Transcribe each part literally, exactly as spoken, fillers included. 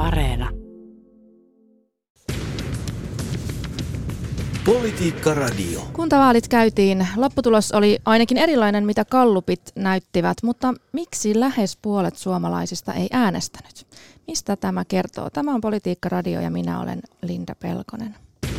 Areena. Politiikka Radio. Kuntavaalit käytiin. Lopputulos oli ainakin erilainen, mitä gallupit näyttivät, mutta miksi lähes puolet suomalaisista ei äänestänyt? Mistä tämä kertoo? Tämä on Politiikka Radio ja minä olen Linda Pelkonen.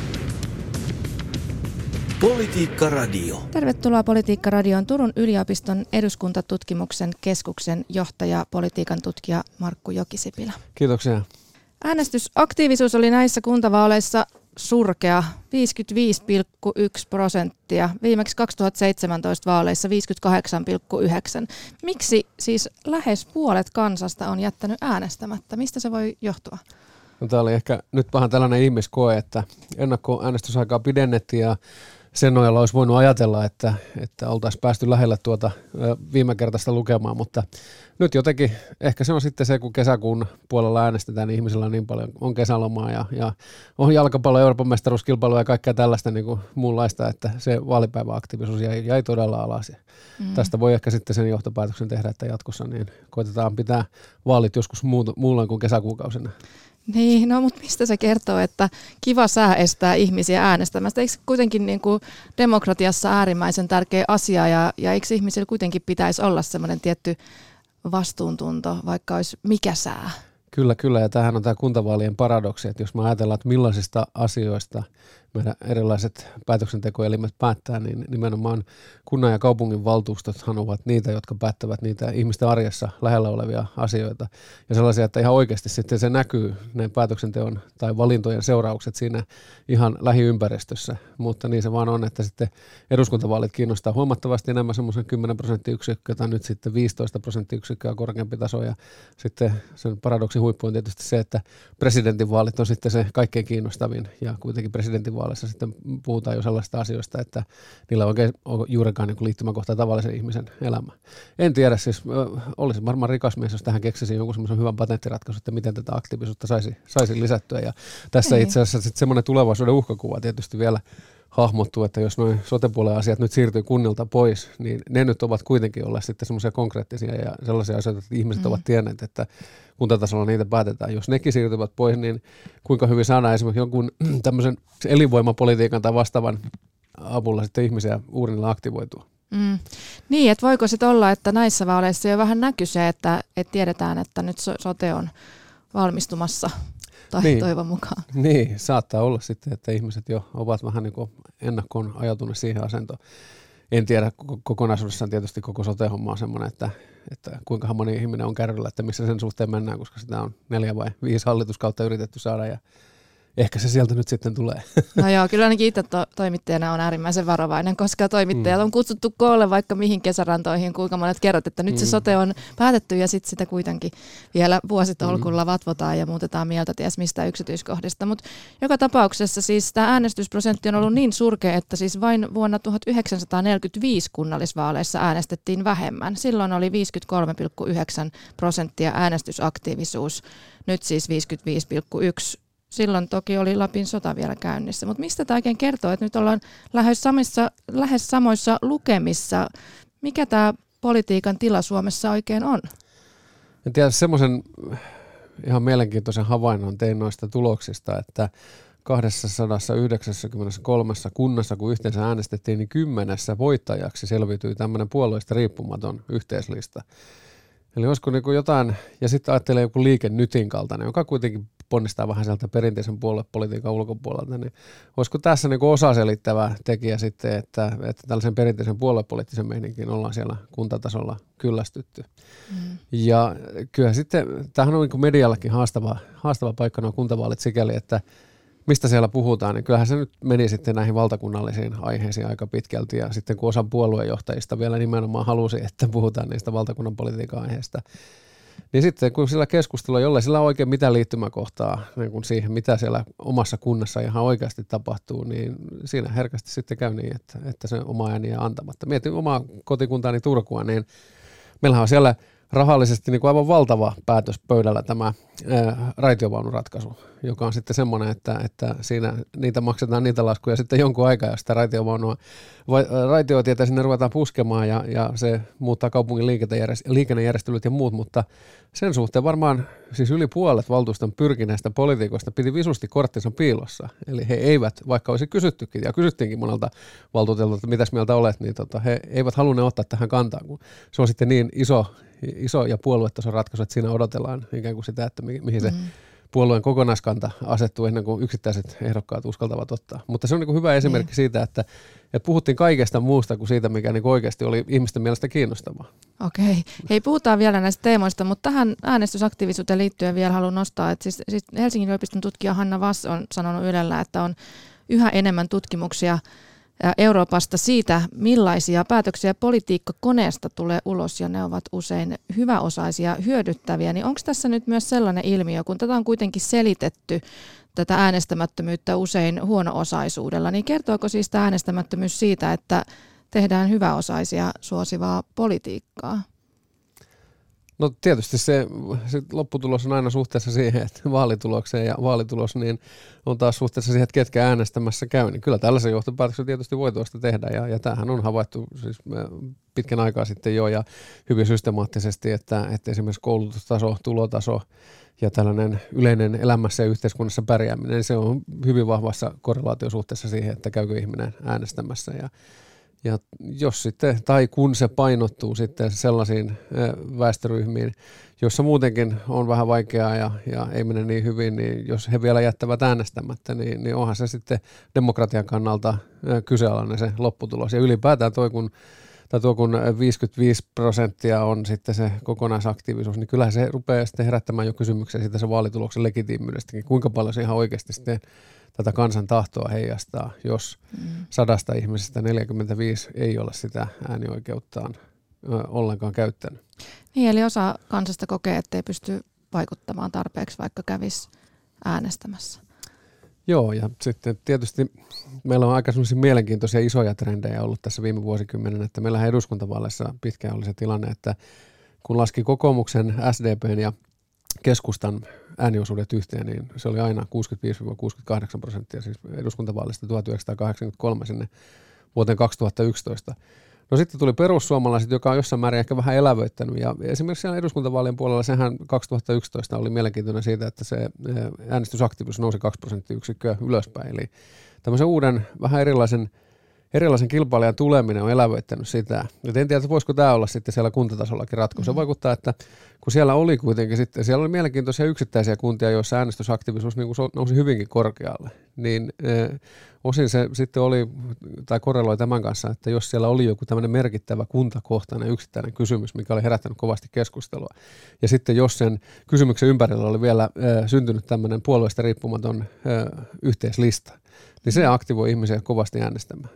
Politiikka Radio. Tervetuloa Politiikka Radioon Turun yliopiston eduskuntatutkimuksen keskuksen johtaja, politiikan tutkija Markku Jokisipilä. Kiitoksia. Äänestysaktiivisuus oli näissä kuntavaaleissa surkea, viisikymmentäviisi pilkku yksi prosenttia. Viimeksi kaksituhattaseitsemäntoista vaaleissa viisikymmentäkahdeksan pilkku yhdeksän. Miksi siis lähes puolet kansasta on jättänyt äänestämättä? Mistä se voi johtua? No, tämä oli ehkä nyt vähän tällainen ihmiskoe, että ennakkoäänestysaikaa pidennettiin ja sen nojalla olisi voinut ajatella, että, että oltaisiin päästy lähellä tuota viime kertaista lukemaa, mutta nyt jotenkin ehkä se on sitten se, kun kesäkuun puolella äänestetään, niin ihmisillä on niin paljon, on kesälomaa ja, ja on jalkapallo, Euroopan mestaruuskilpailu ja kaikkea tällaista niin kuin muunlaista, että se vaalipäiväaktiivisuus jäi, jäi todella alas. Mm. Tästä voi ehkä sitten sen johtopäätöksen tehdä, että jatkossa niin koitetaan pitää vaalit joskus muulloin kuin kesäkuukausina. Niin, no mutta mistä se kertoo, että kiva sää estää ihmisiä äänestämästä? Eikö kuitenkin niin kuin demokratiassa äärimmäisen tärkeä asia ja, ja eikö ihmisillä kuitenkin pitäisi olla semmoinen tietty vastuuntunto, vaikka olisi mikä sää? Kyllä, kyllä. Ja tämähän on tämä kuntavaalien paradoksi, että jos me ajatellaan, että millaisista asioista meidän erilaiset päätöksentekoelimet päättää, niin nimenomaan kunnan ja kaupungin valtuustothan ovat niitä, jotka päättävät niitä ihmisten arjessa lähellä olevia asioita. Ja sellaisia, että ihan oikeasti sitten se näkyy, ne päätöksenteon tai valintojen seuraukset siinä ihan lähiympäristössä. Mutta niin se vaan on, että sitten eduskuntavaalit kiinnostaa huomattavasti enemmän semmoisen kymmenen prosenttiyksikköä tai nyt sitten viisitoista prosenttiyksikköä korkeampi taso. Ja sitten sen paradoksin huippu on tietysti se, että presidentinvaalit on sitten se kaikkein kiinnostavin ja kuitenkin presidentinvaalit sitten puhutaan jo sellaista asioista, että niillä oikein on juurikaan niin liittymäkohtaa tavallisen ihmisen elämään. En tiedä, siis olisi varmaan rikas mies, jos tähän keksisi jonkun semmoisen hyvän patenttiratkaisun, että miten tätä aktiivisuutta saisi, saisi lisättyä. Ja tässä Ei. itse asiassa sitten semmoinen tulevaisuuden uhkakuva tietysti vielä hahmottuu, että jos nuo sote-puolen asiat nyt siirtyy kunnilta pois, niin ne nyt ovat kuitenkin olleet sitten semmoisia konkreettisia ja sellaisia asioita, että ihmiset mm. ovat tienneet, että kuntatasolla niitä päätetään. Jos nekin siirtyvät pois, niin kuinka hyvin saadaan esimerkiksi jonkun tämmöisen elinvoimapolitiikan tai vastaavan avulla sitten ihmisiä uurnilla aktivoitua. Mm. Niin, että voiko sitten olla, että näissä vaaleissa jo vähän näkyy se, että, että tiedetään, että nyt sote on valmistumassa tai niin, toivon mukaan. Niin, saattaa olla sitten, että ihmiset jo ovat vähän niin kuin ennakkoon ajautuneet siihen asentoon. En tiedä, kokonaisuudessaan tietysti koko sote-homma on semmoinen, että, että kuinka moni ihminen on kärryllä, että missä sen suhteen mennään, koska sitä on neljä vai viisi hallituskautta yritetty saada ja ehkä se sieltä nyt sitten tulee. No joo, kyllä ainakin itse to- toimittajana on äärimmäisen varovainen, koska toimittajat mm. on kutsuttu koolle vaikka mihin kesärantoihin, kuinka monet kerrot, että nyt mm. se sote on päätetty ja sitten sitä kuitenkin vielä vuositolkulla mm. vatvotaan ja muutetaan mieltä ties mistä yksityiskohdista. Mutta joka tapauksessa siis tämä äänestysprosentti on ollut niin surkea, että siis vain vuonna tuhatyhdeksänsataaneljäkymmentäviisi kunnallisvaaleissa äänestettiin vähemmän. Silloin oli viisikymmentäkolme pilkku yhdeksän prosenttia äänestysaktiivisuus, nyt siis viisikymmentäviisi pilkku yksi. Silloin toki oli Lapin sota vielä käynnissä, mutta mistä tämä oikein kertoo, että nyt ollaan lähes samoissa, lähes samoissa lukemissa. Mikä tämä politiikan tila Suomessa oikein on? En tiedä, semmoisen ihan mielenkiintoisen havainnon tein noista tuloksista, että kaksisataayhdeksänkymmentäkolme kunnassa, kun yhteensä äänestettiin, niin kymmenessä voittajaksi selviytyi tämmöinen puolueista riippumaton yhteislista. Eli olisiko niin kuin jotain, ja sitten ajattelee joku Liike Nytin kaltainen, joka kuitenkin ponnistaa vähän sieltä perinteisen puoluepolitiikan ulkopuolelta, niin olisiko tässä niin kuin osaselittävä tekijä sitten, että, että tällaisen perinteisen puoluepoliittisen meininkin ollaan siellä kuntatasolla kyllästytty. Mm. Ja kyllä sitten, tämähän on niin kuin mediallakin haastava, haastava paikka nuo kuntavaalit sikäli, että mistä siellä puhutaan, niin kyllähän se nyt meni sitten näihin valtakunnallisiin aiheisiin aika pitkälti, ja sitten kun osa puoluejohtajista vielä nimenomaan halusi, että puhutaan niistä valtakunnan politiikan aiheista, niin sitten kun sillä keskustelua, jollei sillä on oikein mitään liittymäkohtaa niin kun siihen, mitä siellä omassa kunnassa ihan oikeasti tapahtuu, niin siinä herkästi sitten käy niin, että, että se oma ääni jää antamatta. Mietin omaa kotikuntaani Turkua, niin meillähän on siellä rahallisesti niin kuin aivan valtava päätös pöydällä tämä ää, raitiovaunuratkaisu, joka on sitten semmoinen, että, että siinä niitä maksetaan niitä laskuja sitten jonkun aikaa, jos sitä raitiovaunua, vai, raitiotietä sinne ruvetaan puskemaan ja, ja se muuttaa kaupungin liikennejärjestelyt ja muut, mutta sen suhteen varmaan siis yli puolet valtuuston pyrkineistä poliitikoista piti visusti korttinsa piilossa. Eli he eivät, vaikka olisi kysyttykin, ja kysyttiinkin monelta valtuutelta, että mitäs mieltä olet, niin tota, he eivät halunneet ottaa tähän kantaa, kun se on sitten niin iso, iso ja puoluetason ratkaisu, että siinä odotellaan ikään kuin sitä, että mi- mihin se mm. puolueen kokonaiskanta asettuu ennen kuin yksittäiset ehdokkaat uskaltavat ottaa. Mutta se on niin kuin hyvä esimerkki mm. siitä, että, että puhuttiin kaikesta muusta kuin siitä, mikä niin kuin oikeasti oli ihmisten mielestä kiinnostavaa. Okei. Hei, puhutaan vielä näistä teemoista, mutta tähän äänestysaktiivisuuteen liittyen vielä haluan nostaa, että siis, siis Helsingin yliopiston tutkija Hanna Vass on sanonut Ylellä, että on yhä enemmän tutkimuksia Euroopasta siitä, millaisia päätöksiä politiikkakoneesta tulee ulos, ja ne ovat usein hyväosaisia, hyödyttäviä. Niin onko tässä nyt myös sellainen ilmiö, kun tätä on kuitenkin selitetty, tätä äänestämättömyyttä usein huono-osaisuudella, niin kertooko siis tämä äänestämättömyys siitä, että tehdään hyväosaisia suosivaa politiikkaa? No tietysti se, se lopputulos on aina suhteessa siihen, että vaalitulokseen ja vaalitulos niin on taas suhteessa siihen, että ketkä äänestämässä käy. Niin kyllä tällaisen johtopäätöksen tietysti voi tuosta tehdä ja, ja tämähän on havaittu siis pitkän aikaa sitten jo ja hyvin systemaattisesti, että, että esimerkiksi koulutustaso, tulotaso ja tällainen yleinen elämässä ja yhteiskunnassa pärjääminen, niin se on hyvin vahvassa korrelaatiosuhteessa siihen, että käykö ihminen äänestämässä ja Ja jos sitten, tai kun se painottuu sitten sellaisiin väestöryhmiin, joissa muutenkin on vähän vaikeaa ja, ja ei mene niin hyvin, niin jos he vielä jättävät äänestämättä, niin, niin onhan se sitten demokratian kannalta kyseenalainen se lopputulos. Ja ylipäätään toi, kun, tai tuo kun viisikymmentäviisi prosenttia on sitten se kokonaisaktiivisuus, niin kyllähän se rupeaa sitten herättämään jo kysymyksiä siitä se vaalituloksen legitiimiydestäkin, kuinka paljon se ihan oikeasti sitten tätä kansan tahtoa heijastaa, jos mm. sadasta ihmisestä neljäkymmentäviisi ei ole sitä äänioikeuttaan ö, ollenkaan käyttänyt. Niin, eli osa kansasta kokee, että ei pysty vaikuttamaan tarpeeksi, vaikka kävisi äänestämässä. Joo, ja sitten tietysti meillä on aika sellaisia mielenkiintoisia isoja trendejä ollut tässä viime vuosikymmenen, että meillähän eduskuntavaaleissa pitkään oli se tilanne, että kun laski kokoomuksen, S D P:n ja keskustan ääniosuudet yhteen, niin se oli aina kuusikymmentäviisi kuusikymmentäkahdeksan prosenttia, siis eduskuntavaalista tuhatyhdeksänsataakahdeksankymmentäkolme sinne vuoteen kaksituhattayksitoista. No sitten tuli perussuomalaiset, joka on jossain määrin ehkä vähän elävöittänyt, ja esimerkiksi siellä eduskuntavaalien puolella sehän kaksituhattayksitoista oli mielenkiintoinen siitä, että se äänestysaktiivisuus nousi kaksi prosenttiyksikköä ylöspäin, eli tämmöisen uuden, vähän erilaisen Erilaisen kilpailijan tuleminen on elävöittänyt sitä. Et en tiedä, että voisiko tämä olla sitten siellä kuntatasollakin ratkaisu. Se vaikuttaa, että kun siellä oli kuitenkin sitten, siellä oli mielenkiintoisia yksittäisiä kuntia, joissa äänestysaktiivisuus niin kuin nousi hyvinkin korkealle, niin eh, osin se sitten oli, tai korreloi tämän kanssa, että jos siellä oli joku tämmöinen merkittävä kuntakohtainen yksittäinen kysymys, mikä oli herättänyt kovasti keskustelua, ja sitten jos sen kysymyksen ympärillä oli vielä eh, syntynyt tämmöinen puolueesta riippumaton eh, yhteislista, niin se aktivoi ihmisiä kovasti äänestämään.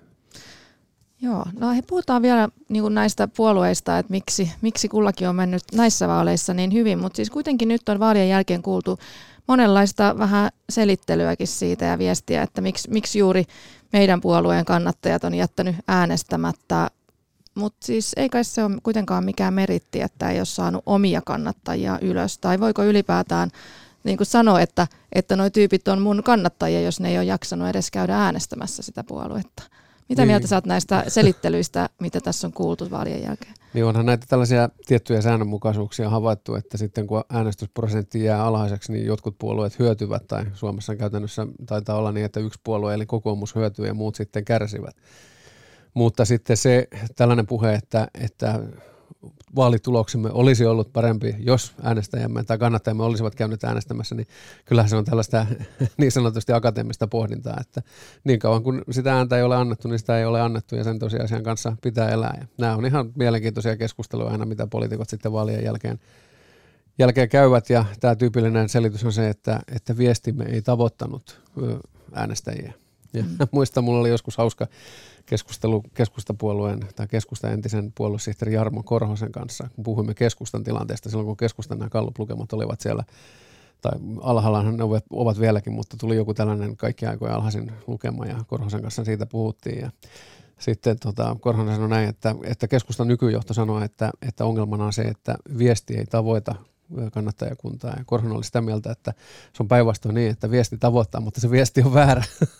Joo, no he puhutaan vielä niin kuin näistä puolueista, että miksi, miksi kullakin on mennyt näissä vaaleissa niin hyvin, mutta siis kuitenkin nyt on vaalien jälkeen kuultu monenlaista vähän selittelyäkin siitä ja viestiä, että miksi, miksi juuri meidän puolueen kannattajat on jättänyt äänestämättä, mutta siis ei kai se ole kuitenkaan mikään meritti, että ei ole saanut omia kannattajia ylös, tai voiko ylipäätään niin kuin sanoa, että, että nuo tyypit on mun kannattajia, jos ne ei ole jaksanut edes käydä äänestämässä sitä puoluetta. Mitä niin. mieltä sä oot näistä selittelyistä, mitä tässä on kuultu vaalien jälkeen? Niin onhan näitä tällaisia tiettyjä säännönmukaisuuksia havaittu, että sitten kun äänestysprosentti jää alhaiseksi, niin jotkut puolueet hyötyvät, tai Suomessa käytännössä taitaa olla niin, että yksi puolue eli kokoomus hyötyy ja muut sitten kärsivät. Mutta sitten se tällainen puhe, että, että vaalituloksemme olisi ollut parempi, jos äänestäjämme tai kannattajamme olisivat käyneet äänestämässä, niin kyllähän se on tällaista niin sanotusti akateemista pohdintaa, että niin kauan kun sitä ääntä ei ole annettu, niin sitä ei ole annettu ja sen tosiasian kanssa pitää elää. Ja nämä on ihan mielenkiintoisia keskusteluja aina, mitä poliitikot sitten vaalien jälkeen, jälkeen käyvät ja tämä tyypillinen selitys on se, että, että viestimme ei tavoittanut äänestäjiä. Ja mm. muistan, mulla oli joskus hauska keskustelu keskustapuolueen tai keskustan entisen puoluesihteeri Jarmo Korhosen kanssa, kun puhuimme keskustan tilanteesta silloin, kun keskustan nämä Gallup-lukemat olivat siellä, tai alhaallahan ne ovat vieläkin, mutta tuli joku tällainen kaikki aikojen alhaisin lukema ja Korhosen kanssa siitä puhuttiin. Ja sitten tota, Korhonen sanoi näin, että, että keskustan nykyjohto sanoo, että, että ongelmana on se, että viesti ei tavoita kannattajakuntaa. Ja Korhonen oli sitä mieltä, että se on päinvastoin niin, että viesti tavoittaa, mutta se viesti on väärä.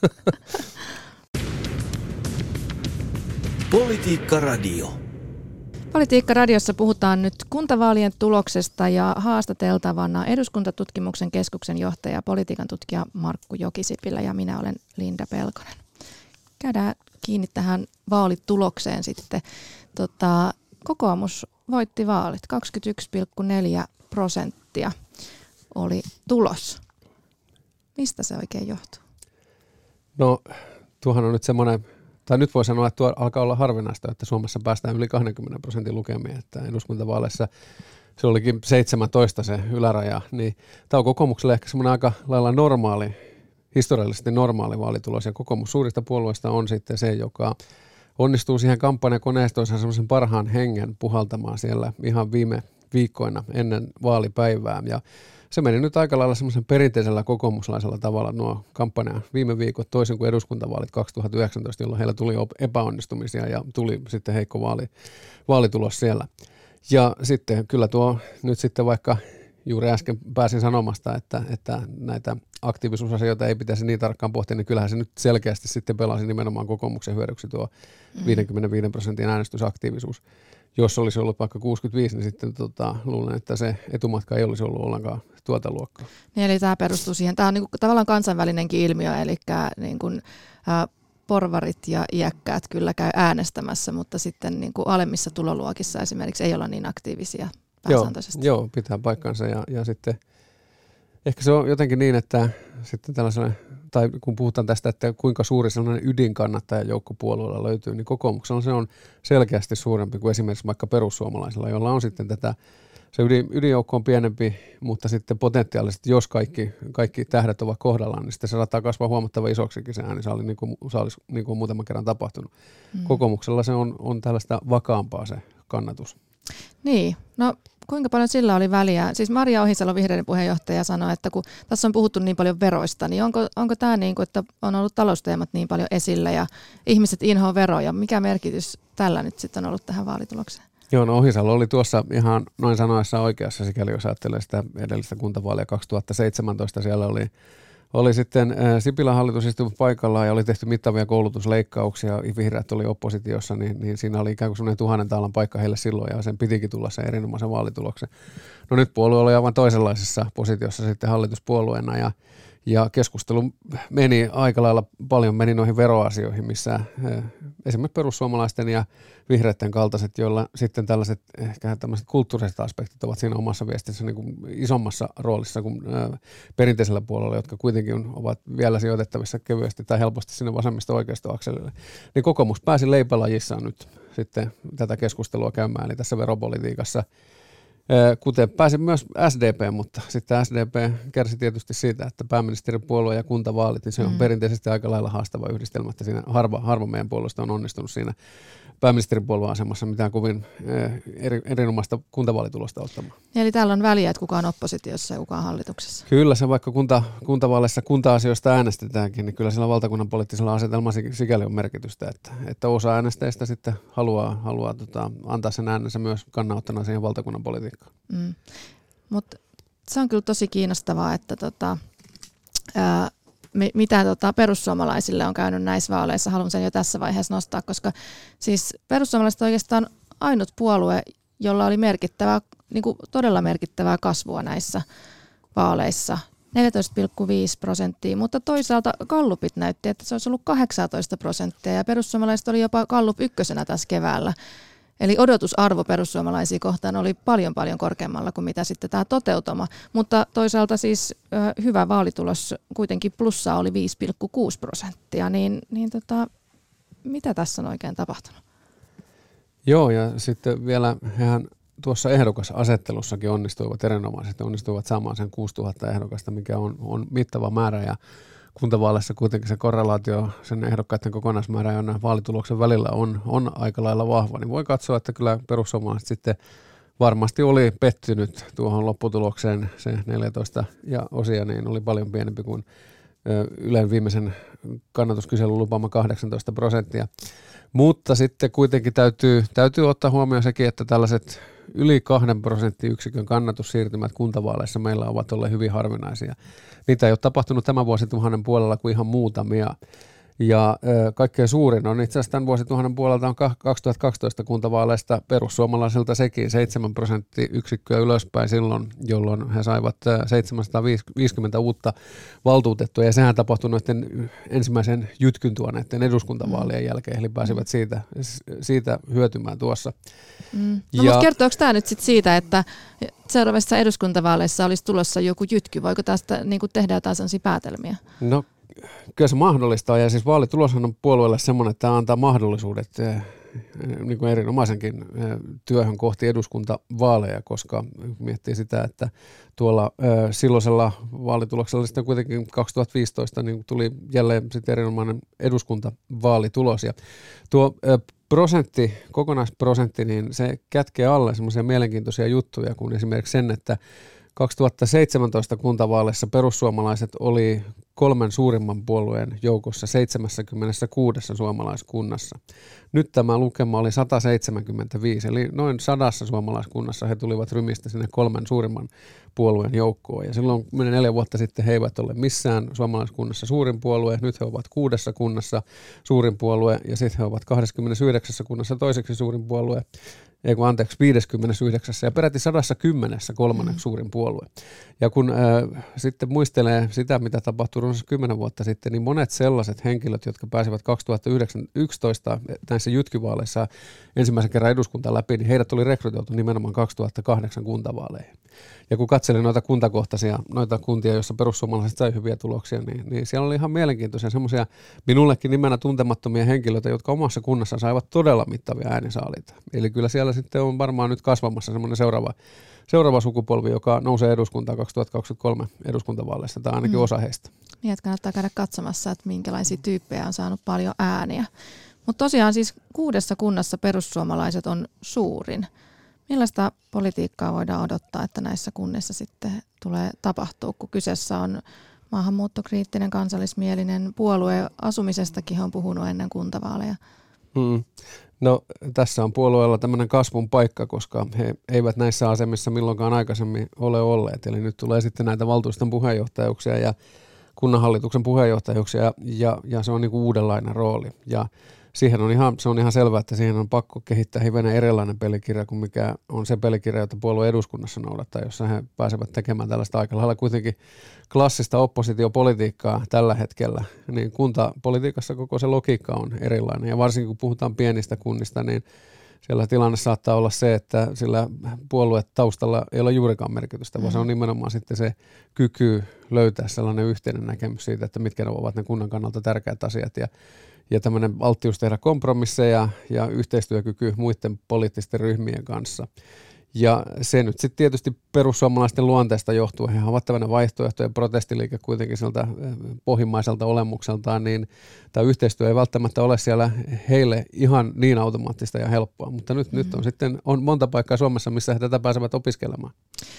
Politiikka Radio. Politiikka Radiossa puhutaan nyt kuntavaalien tuloksesta ja haastateltavana eduskuntatutkimuksen keskuksen johtaja, politiikan tutkija Markku Jokisipilä ja minä olen Linda Pelkonen. Käydään kiinni tähän vaalitulokseen sitten. Tota, kokoomus voitti vaalit, kaksikymmentäyksi pilkku neljä prosenttia oli tulos. Mistä se oikein johtuu? No tuohan on nyt semmoinen, tai nyt voi sanoa, että tuo alkaa olla harvinaista, että Suomessa päästään yli kaksikymmentä prosentin lukemiin, että eduskuntavaaleissa se olikin seitsemäntoista se yläraja, niin tämä on kokoomukselle ehkä semmoinen aika lailla normaali, historiallisesti normaali vaalitulos, ja kokoomus suurista puolueista on sitten se, joka onnistuu siihen kampanjakoneistoissa semmoisen parhaan hengen puhaltamaan siellä ihan viime viikkoina ennen vaalipäivää, ja se meni nyt aika lailla semmoisen perinteisellä kokoomuslaisella tavalla nuo kampanjan viime viikot, toisin kuin eduskuntavaalit kaksituhattayhdeksäntoista, jolloin heillä tuli epäonnistumisia ja tuli sitten heikko vaali, vaalitulos siellä. Ja sitten kyllä tuo nyt sitten vaikka juuri äsken pääsin sanomasta, että, että näitä aktiivisuusasioita ei pitäisi niin tarkkaan pohtia, niin kyllähän se nyt selkeästi sitten pelasi nimenomaan kokoomuksen hyödyksi tuo viisikymmentäviisi prosentin äänestysaktiivisuus. Jos olisi ollut vaikka kuusikymmentäviisi, niin sitten tota, luulen, että se etumatka ei olisi ollut ollenkaan tuota luokkaa. Niin, eli tämä perustuu siihen, tämä on niinku tavallaan kansainvälinenkin ilmiö, eli niin kuin, ä, porvarit ja iäkkäät kyllä käy äänestämässä, mutta sitten niin kuin alemmissa tuloluokissa esimerkiksi ei olla niin aktiivisia pääsääntöisesti. Joo, joo, pitää paikkansa ja, ja sitten ehkä se on jotenkin niin, että sitten tällaiselle, tai kun puhutaan tästä, että kuinka suuri sellainen ydinkannattajajoukko puolueella löytyy, niin kokoomuksella se on selkeästi suurempi kuin esimerkiksi vaikka perussuomalaisilla, jolla on sitten tätä, se ydin, ydinjoukko on pienempi, mutta sitten potentiaalisesti, jos kaikki, kaikki tähdet ovat kohdallaan, niin sitten se saattaa kasvaa huomattavan isoksikin se äänisaali, niin kuin, niin kuin on muutaman kerran tapahtunut. Mm. Kokoomuksella se on, on tällaista vakaampaa se kannatus. Niin, no kuinka paljon sillä oli väliä? Siis Maria Ohisalo, vihreiden puheenjohtaja, sanoi, että kun tässä on puhuttu niin paljon veroista, niin onko, onko tämä niin kuin, että on ollut talousteemat niin paljon esillä ja ihmiset inhoa veroja? Mikä merkitys tällä nyt sitten on ollut tähän vaalitulokseen? Joo, no Ohisalo oli tuossa ihan noin sanoessa oikeassa, sikäli jos ajattelee sitä edellistä kuntavaalia kaksituhattaseitsemäntoista, siellä oli Oli sitten Sipilän hallitus istunut paikallaan ja oli tehty mittavia koulutusleikkauksia, vihreät oli oppositiossa, niin, niin siinä oli ikään kuin sellainen tuhannen taalan paikka heille silloin ja sen pitikin tulla sen erinomaisen vaalituloksen. No nyt puolue oli aivan toisenlaisessa positiossa sitten hallituspuolueena ja, ja keskustelu meni aika lailla paljon meni noihin veroasioihin, missä esimerkiksi perussuomalaisten ja vihreiden kaltaiset, joilla sitten tällaiset ehkä tämmöiset kulttuuriset aspektit ovat siinä omassa viestissä niin kuin isommassa roolissa kuin ää, perinteisellä puolella, jotka kuitenkin on, ovat vielä sijoitettavissa kevyesti tai helposti sinne vasemmista-oikeisto-akselille. Niin kokoomus pääsi leipälajissaan nyt sitten tätä keskustelua käymään, eli tässä veropolitiikassa. Kuten pääsi myös S D P, mutta sitten S D P kärsi tietysti siitä, että pääministeripuolue ja kuntavaalit, niin se on mm. perinteisesti aika lailla haastava yhdistelmä, että siinä harva, harva meidän puolueesta on onnistunut siinä pääministeripuolueen asemassa mitään kovin eri, erinomaista kuntavaalitulosta ottamaan. Eli täällä on väliä, että kuka on oppositiossa ja kuka on hallituksessa. Kyllä se, vaikka kunta, kuntavaaleissa kunta-asioista äänestetäänkin, niin kyllä sillä valtakunnan poliittisella asetelmalla sikäli on merkitystä, että, että osa äänestäjistä sitten haluaa, haluaa tota, antaa sen äänensä myös kannanottona siihen valtakunnan politiikkaan. Mm. Mutta se on kyllä tosi kiinnostavaa, että tota, ää, mitä tota perussuomalaisille on käynyt näissä vaaleissa. Haluan sen jo tässä vaiheessa nostaa, koska siis perussuomalaiset on oikeastaan ainut puolue, jolla oli merkittävää, niin kuin todella merkittävää kasvua näissä vaaleissa. neljätoista pilkku viisi prosenttia, mutta toisaalta gallupit näytti, että se olisi ollut kahdeksantoista prosenttia ja perussuomalaiset oli jopa gallup ykkösenä tässä keväällä. Eli odotusarvo perussuomalaisia kohtaan oli paljon paljon korkeammalla kuin mitä sitten tämä toteutuma, mutta toisaalta siis ö, hyvä vaalitulos, kuitenkin plussaa oli viisi pilkku kuusi prosenttia, niin, niin tota, mitä tässä on oikein tapahtunut? Joo, ja sitten vielä hehän tuossa ehdokasasettelussakin onnistuivat erinomaisesti, onnistuivat saamaan sen kuusituhatta ehdokasta, mikä on, on mittava määrä, ja kuntavaaleissa kuitenkin se korrelaatio sen ehdokkaiden kokonaismäärän ja vaalituloksen välillä on, on aika lailla vahva, niin voi katsoa, että kyllä perussuomalaiset sitten varmasti oli pettynyt tuohon lopputulokseen, se neljätoista ja osia, niin oli paljon pienempi kuin Ylen viimeisen kannatuskyselyn lupaama kahdeksantoista prosenttia. Mutta sitten kuitenkin täytyy, täytyy ottaa huomioon sekin, että tällaiset yli kahden prosenttiyksikön kannatussiirtymät kuntavaaleissa meillä ovat olleet hyvin harvinaisia. Niitä ei ole tapahtunut tämän vuosituhannen puolella kuin ihan muutamia. Ja ö, kaikkein suurin on itse asiassa tämän vuosituhannen puolelta on kaksituhattakaksitoista kuntavaaleista perussuomalaisilta sekin seitsemän prosenttiyksikköä ylöspäin silloin, jolloin he saivat seitsemänsataaviisikymmentä uutta valtuutettua. Ja sehän tapahtui noiden ensimmäisen jytkyn tuoneiden eduskuntavaalien jälkeen, eli pääsivät siitä, siitä hyötymään tuossa. Mm. No, mutta kertooko tämä nyt sit siitä, että seuraavissa eduskuntavaaleissa olisi tulossa joku jytky? Voiko tästä niin kuin tehdä jotain sellaisia päätelmiä? No kyllä se mahdollista on, ja siis vaalituloshan on puolueelle semmoinen, että tämä antaa mahdollisuudet niin kuin erinomaisenkin työhön kohti eduskuntavaaleja, koska miettii sitä, että tuolla silloisella vaalituloksella sitten kuitenkin kaksituhattaviisitoista niin tuli jälleen sitten erinomainen eduskuntavaalitulos, ja tuo prosentti, kokonaisprosentti, niin se kätkee alle semmoisia mielenkiintoisia juttuja, kun esimerkiksi sen, että kaksituhattaseitsemäntoista kuntavaaleissa perussuomalaiset oli kolmen suurimman puolueen joukossa seitsemänkymmentäkuusi suomalaiskunnassa. Nyt tämä lukema oli sata seitsemänkymmentäviisi, eli noin sadassa suomalaiskunnassa he tulivat rymistä sinne kolmen suurimman puolueen joukkoon. Ja silloin neljä vuotta sitten he eivät ole missään suomalaiskunnassa suurin puolue, nyt he ovat kuudessa kunnassa suurin puolue, ja sitten he ovat kaksikymmentäyhdeksän kunnassa toiseksi suurin puolue, ei kun anteeksi, viisikymmentäyhdeksän ja peräti sata kymmenen kolmanneksi suurin puolue. Ja kun äh, sitten muistelee sitä, mitä tapahtui runsas kymmenen vuotta sitten, niin monet sellaiset henkilöt, jotka pääsivät kaksituhattayksitoista näissä jytkyvaaleissa ensimmäisen kerran eduskuntaan läpi, niin heidät oli rekrytoitu nimenomaan kaksituhattakahdeksan kuntavaaleihin. Ja kun katselin noita kuntakohtaisia, noita kuntia, joissa perussuomalaiset sai hyviä tuloksia, niin, niin siellä oli ihan mielenkiintoisia semmoisia minullekin nimenä tuntemattomia henkilöitä, jotka omassa kunnassa saivat todella mittavia äänisaaliita. Eli kyllä siellä sitten on varmaan nyt kasvamassa semmoinen seuraava, seuraava sukupolvi, joka nousee eduskuntaan kaksituhattakaksikymmentäkolme eduskuntavaaleista, tai ainakin mm. osa heistä. Niin, että kannattaa käydä katsomassa, että minkälaisia tyyppejä on saanut paljon ääniä. Mutta tosiaan siis kuudessa kunnassa perussuomalaiset on suurin. Millaista politiikkaa voidaan odottaa, että näissä kunnissa sitten tulee tapahtua, kun kyseessä on maahanmuuttokriittinen, kansallismielinen puolue? Asumisestakin on puhunut ennen kuntavaaleja. Mm. No tässä on puolueella tämmöinen kasvun paikka, koska he eivät näissä asemissa milloinkaan aikaisemmin ole olleet. Eli nyt tulee sitten näitä valtuuston puheenjohtajuuksia ja kunnanhallituksen puheenjohtajuuksia ja, ja, ja se on niin kuin uudenlainen rooli. Ja siihen on ihan, se on ihan selvää, että siihen on pakko kehittää hivenen erilainen pelikirja kuin mikä on se pelikirja, jota puolue eduskunnassa noudattaa, jossa he pääsevät tekemään tällaista aika lailla kuitenkin klassista oppositiopolitiikkaa tällä hetkellä. Niin kuntapolitiikassa koko se logiikka on erilainen, ja varsinkin kun puhutaan pienistä kunnista, niin siellä tilanne saattaa olla se, että sillä puolue taustalla ei ole juurikaan merkitystä, vaan se on nimenomaan sitten se kyky löytää sellainen yhteinen näkemys siitä, että mitkä ovat ne kunnan kannalta tärkeät asiat, ja ja tämmöinen alttius tehdä kompromisseja ja yhteistyökyky muiden poliittisten ryhmien kanssa. Ja se nyt sitten tietysti perussuomalaisten luonteesta johtuu. He ovat tämmöinen vaihtoehto ja protestiliike kuitenkin sieltä pohjimmaiselta olemukseltaan, niin tämä yhteistyö ei välttämättä ole siellä heille ihan niin automaattista ja helppoa. Mutta nyt, mm. nyt on sitten on monta paikkaa Suomessa, missä he tätä pääsevät opiskelemaan.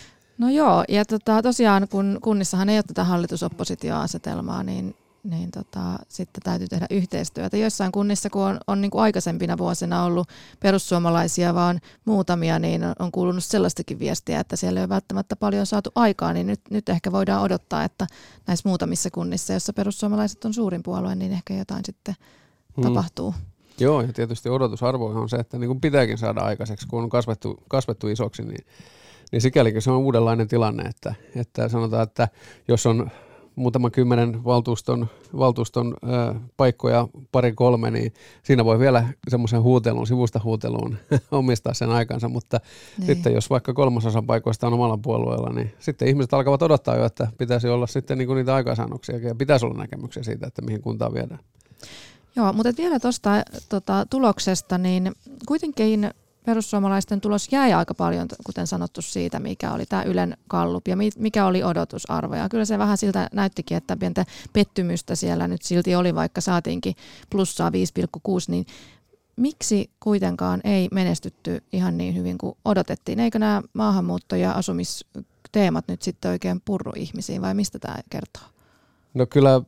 No joo, ja tota, tosiaan kun kunnissahan ei ole tätä hallitus-oppositioasetelmaa, niin niin tota, sitten täytyy tehdä yhteistyötä. Joissain kunnissa, kun on, on niin kuin aikaisempina vuosina ollut perussuomalaisia vaan muutamia, niin on kuulunut sellaistakin viestiä, että siellä ei ole välttämättä paljon saatu aikaa, niin nyt, nyt ehkä voidaan odottaa, että näissä muutamissa kunnissa, joissa perussuomalaiset on suurin puolue, niin ehkä jotain sitten hmm. tapahtuu. Joo, ja tietysti odotusarvo on se, että niin kuin pitääkin saada aikaiseksi, kun on kasvettu, kasvettu isoksi, niin, niin sikälikin se on uudenlainen tilanne, että, että sanotaan, että jos on muutaman kymmenen valtuuston, valtuuston ö, paikkoja, pari kolme, niin siinä voi vielä semmoisen huutelun, sivusta huuteluun omistaa sen aikansa, mutta niin. Sitten jos vaikka kolmasosa paikoista on omalla puolueella, niin sitten ihmiset alkavat odottaa jo, että pitäisi olla sitten niinku niitä aikaansaannoksia ja pitäisi olla näkemyksiä siitä, että mihin kuntaan viedään. Joo, mutta vielä tuosta tota, tuloksesta, niin kuitenkin perussuomalaisten tulos jäi aika paljon, kuten sanottu, siitä, mikä oli tämä Ylen gallup ja mikä oli odotusarvo. Ja kyllä se vähän siltä näyttikin, että pientä pettymystä siellä nyt silti oli, vaikka saatiinkin plussaa viisi pilkku kuusi, niin miksi kuitenkaan ei menestytty ihan niin hyvin kuin odotettiin? Eikö nämä maahanmuutto- ja asumisteemat nyt sitten oikein purru ihmisiin vai mistä tämä kertoo? No kyllä,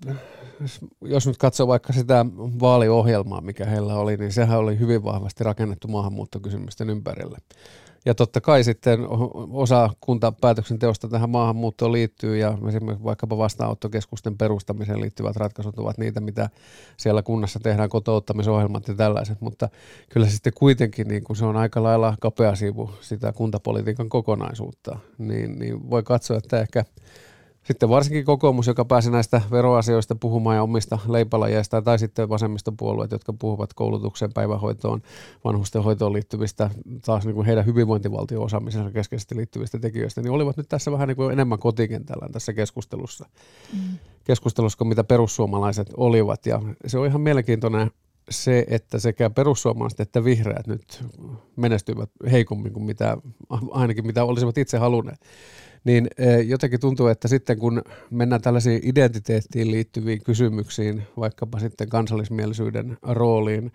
jos nyt katsoo vaikka sitä vaaliohjelmaa, mikä heillä oli, niin sehän oli hyvin vahvasti rakennettu maahanmuuttokysymysten ympärille. Ja totta kai sitten osa kuntapäätöksenteosta tähän maahanmuuttoon liittyy ja esimerkiksi vaikkapa vastaanottokeskusten perustamiseen liittyvät ratkaisut ovat niitä, mitä siellä kunnassa tehdään, kotouttamisohjelmat ja tällaiset, mutta kyllä se sitten kuitenkin niin kun se on aika lailla kapea siivu sitä kuntapolitiikan kokonaisuutta, niin, niin voi katsoa, että ehkä sitten varsinkin kokoomus, joka pääsi näistä veroasioista puhumaan ja omista leipälajeista, tai sitten vasemmistopuolueet, jotka puhuvat koulutukseen, päivähoitoon, vanhustenhoitoon liittyvistä, taas niin kuin heidän hyvinvointivaltion osaamisensa keskeisesti liittyvistä tekijöistä, niin olivat nyt tässä vähän niin kuin enemmän kotikentällä tässä keskustelussa, mm. keskustelussa kuin mitä perussuomalaiset olivat. Ja se on ihan mielenkiintoinen se, että sekä perussuomalaiset että vihreät nyt menestyivät heikommin kuin mitä, ainakin mitä olisivat itse halunneet. Niin jotenkin tuntuu, että sitten kun mennään tällaisiin identiteettiin liittyviin kysymyksiin, vaikkapa sitten kansallismielisyyden rooliin,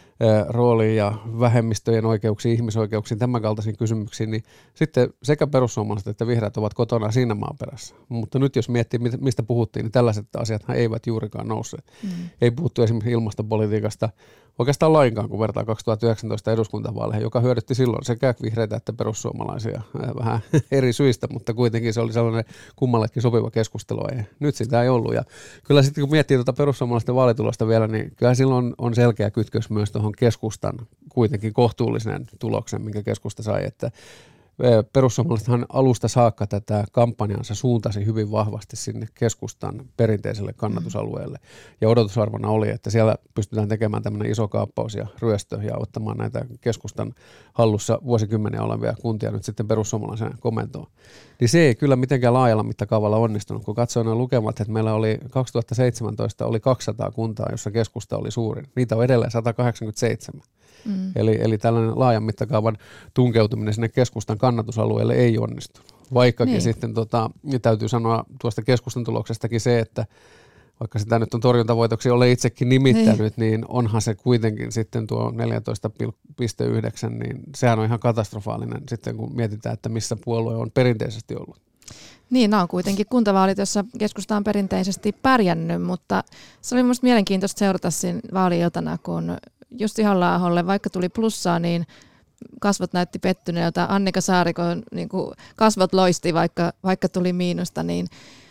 rooliin ja vähemmistöjen oikeuksiin, ihmisoikeuksiin, tämän kaltaisiin kysymyksiin, niin sitten sekä perussuomalaiset että vihreät ovat kotona siinä maaperässä. Mutta nyt jos miettii, mistä puhuttiin, niin tällaiset asiathan eivät juurikaan nousseet. Mm. Ei puhuttu esimerkiksi ilmastopolitiikasta oikeastaan lainkaan, kun vertaa kaksituhattayhdeksäntoista eduskuntavaaleihin, joka hyödytti silloin sekä vihreitä että perussuomalaisia vähän eri syistä, mutta kuitenkin se oli sellainen kummallekin sopiva keskusteluaihe. Nyt sitä ei ollut. Ja kyllä sitten kun miettii tuota perussuomalaisten vaalitulosta vielä, niin kyllä silloin on selkeä kytkös myös tuohon keskustan kuitenkin kohtuullisen tuloksen, minkä keskusta sai, että perussuomalaisethan alusta saakka tätä kampanjansa suuntasi hyvin vahvasti sinne keskustan perinteiselle kannatusalueelle. Ja odotusarvona oli, että siellä pystytään tekemään tämmöinen iso kaappaus ja ryöstö ja ottamaan näitä keskustan hallussa vuosikymmeniä olevia kuntia nyt sitten perussuomalaisen komentoon. Niin se ei kyllä mitenkään laajalla mittakaavalla onnistunut, kun katsoin ne lukemat, että meillä oli kaksituhattaseitsemäntoista oli kaksisataa kuntaa, jossa keskusta oli suurin. Niitä on edelleen sata kahdeksankymmentäseitsemän. Mm. Eli, eli tällainen laajan mittakaavan tunkeutuminen sinne keskustan kannatusalueelle ei onnistu. Vaikkakin niin. sitten tota, täytyy sanoa tuosta keskustan tuloksestakin se, että vaikka sitä nyt on torjuntavoitoksi ole itsekin nimittänyt, niin. niin onhan se kuitenkin sitten tuo neljätoista pilkku yhdeksän, niin sehän on ihan katastrofaalinen sitten, kun mietitään, että missä puolue on perinteisesti ollut. Niin, nämä on kuitenkin kuntavaalit, joissa keskusta on perinteisesti pärjännyt, mutta se oli minusta mielenkiintoista seurata siinä vaali-iltana, kun Jussi Halla-aholle, vaikka tuli plussaa, niin kasvot näytti pettyneeltä. Annika Saarikon niin kuin kasvot loisti, vaikka, vaikka tuli miinusta. Niin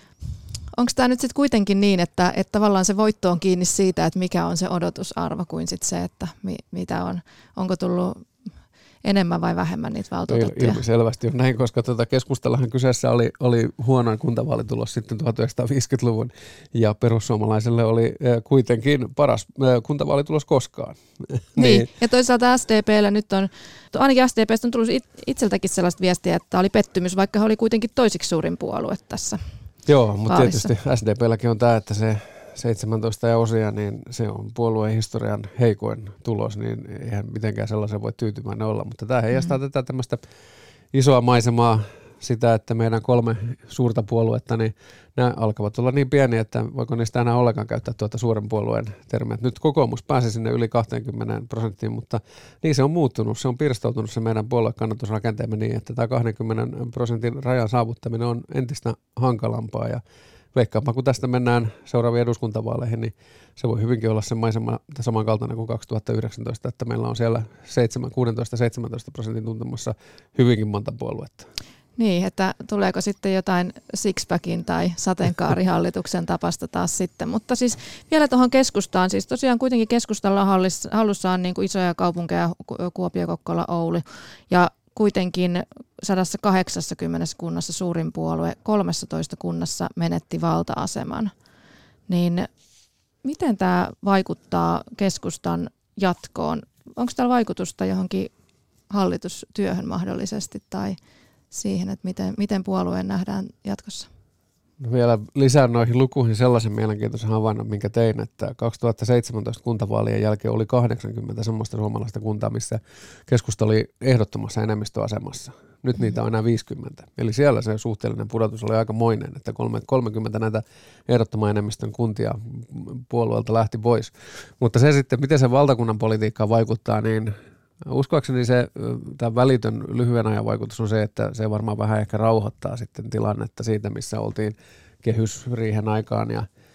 onko tämä nyt sitten kuitenkin niin, että, että tavallaan se voitto on kiinni siitä, että mikä on se odotusarvo, kuin sit se, että mi, mitä on, onko tullut enemmän vai vähemmän niitä valtuutettuja? Ilmiselvästi on näin, koska tuota keskustellahan kyseessä oli, oli huonoin kuntavaalitulos sitten tuhatyhdeksänsataaviisikymmentäluvun ja perussuomalaiselle oli kuitenkin paras kuntavaalitulos koskaan. Niin, niin. Ja toisaalta S D P:llä nyt on, ainakin S D P:stä on tullut itseltäkin sellaista viestiä, että oli pettymys, vaikka he oli kuitenkin toisiksi suurin puolue tässä. Joo, mutta vaalissa. Tietysti S D P:lläkin on tämä, että se seitsemäntoista ja osia, niin se on puolueen historian heikoin tulos, niin eihän mitenkään sellaisen voi tyytyväinen olla, mutta tämä heijastaa mm. tätä tämmöistä isoa maisemaa, sitä, että meidän kolme suurta puoluetta, niin nämä alkavat olla niin pieniä, että voiko niistä enää ollenkaan käyttää tuota suuren puolueen termiä. Nyt kokoomus pääsi sinne yli kaksikymmentä prosenttiin, mutta niin se on muuttunut, se on pirstoutunut se meidän puoluekannatusrakenteemme niin, että tämä kaksikymmentä prosentin rajan saavuttaminen on entistä hankalampaa ja veikkaanpa, kun tästä mennään seuraaviin eduskuntavaaleihin, niin se voi hyvinkin olla se maisema samankaltainen kuin kaksituhattayhdeksäntoista, että meillä on siellä kuusitoista seitsemäntoista prosentin tuntumassa hyvinkin monta puoluetta. Niin, että tuleeko sitten jotain sixpackin tai sateenkaarihallituksen tapasta taas sitten. Mutta siis vielä tuohon keskustaan, siis tosiaan kuitenkin keskustalla hallussaan niin kuin isoja kaupunkeja, Kuopio, Kokkola, Oulu, ja kuitenkin sata kahdeksankymmentä kunnassa suurin puolue, kolmessatoista kunnassa menetti valta-aseman. Niin miten tämä vaikuttaa keskustan jatkoon? Onko täällä vaikutusta johonkin hallitustyöhön mahdollisesti tai siihen, että miten, miten puolueen nähdään jatkossa? No vielä lisään noihin lukuihin sellaisen mielenkiintoisen havainnon, minkä tein, että kaksituhattaseitsemäntoista kuntavaalien jälkeen oli kahdeksankymmentä semmoista suomalaista kuntaa, missä keskusta oli ehdottomassa enemmistöasemassa. Nyt mm-hmm. niitä on enää viisikymmentä. Eli siellä se suhteellinen pudotus oli aika moinen, että kolmekymmentä näitä ehdottoman enemmistön kuntia puolueelta lähti pois. Mutta se sitten, miten se valtakunnan politiikkaan vaikuttaa, niin uskoakseni se tämä välitön lyhyen ajan vaikutus on se, että se varmaan vähän ehkä rauhoittaa sitten tilannetta siitä, missä oltiin kehysriihen aikaan ja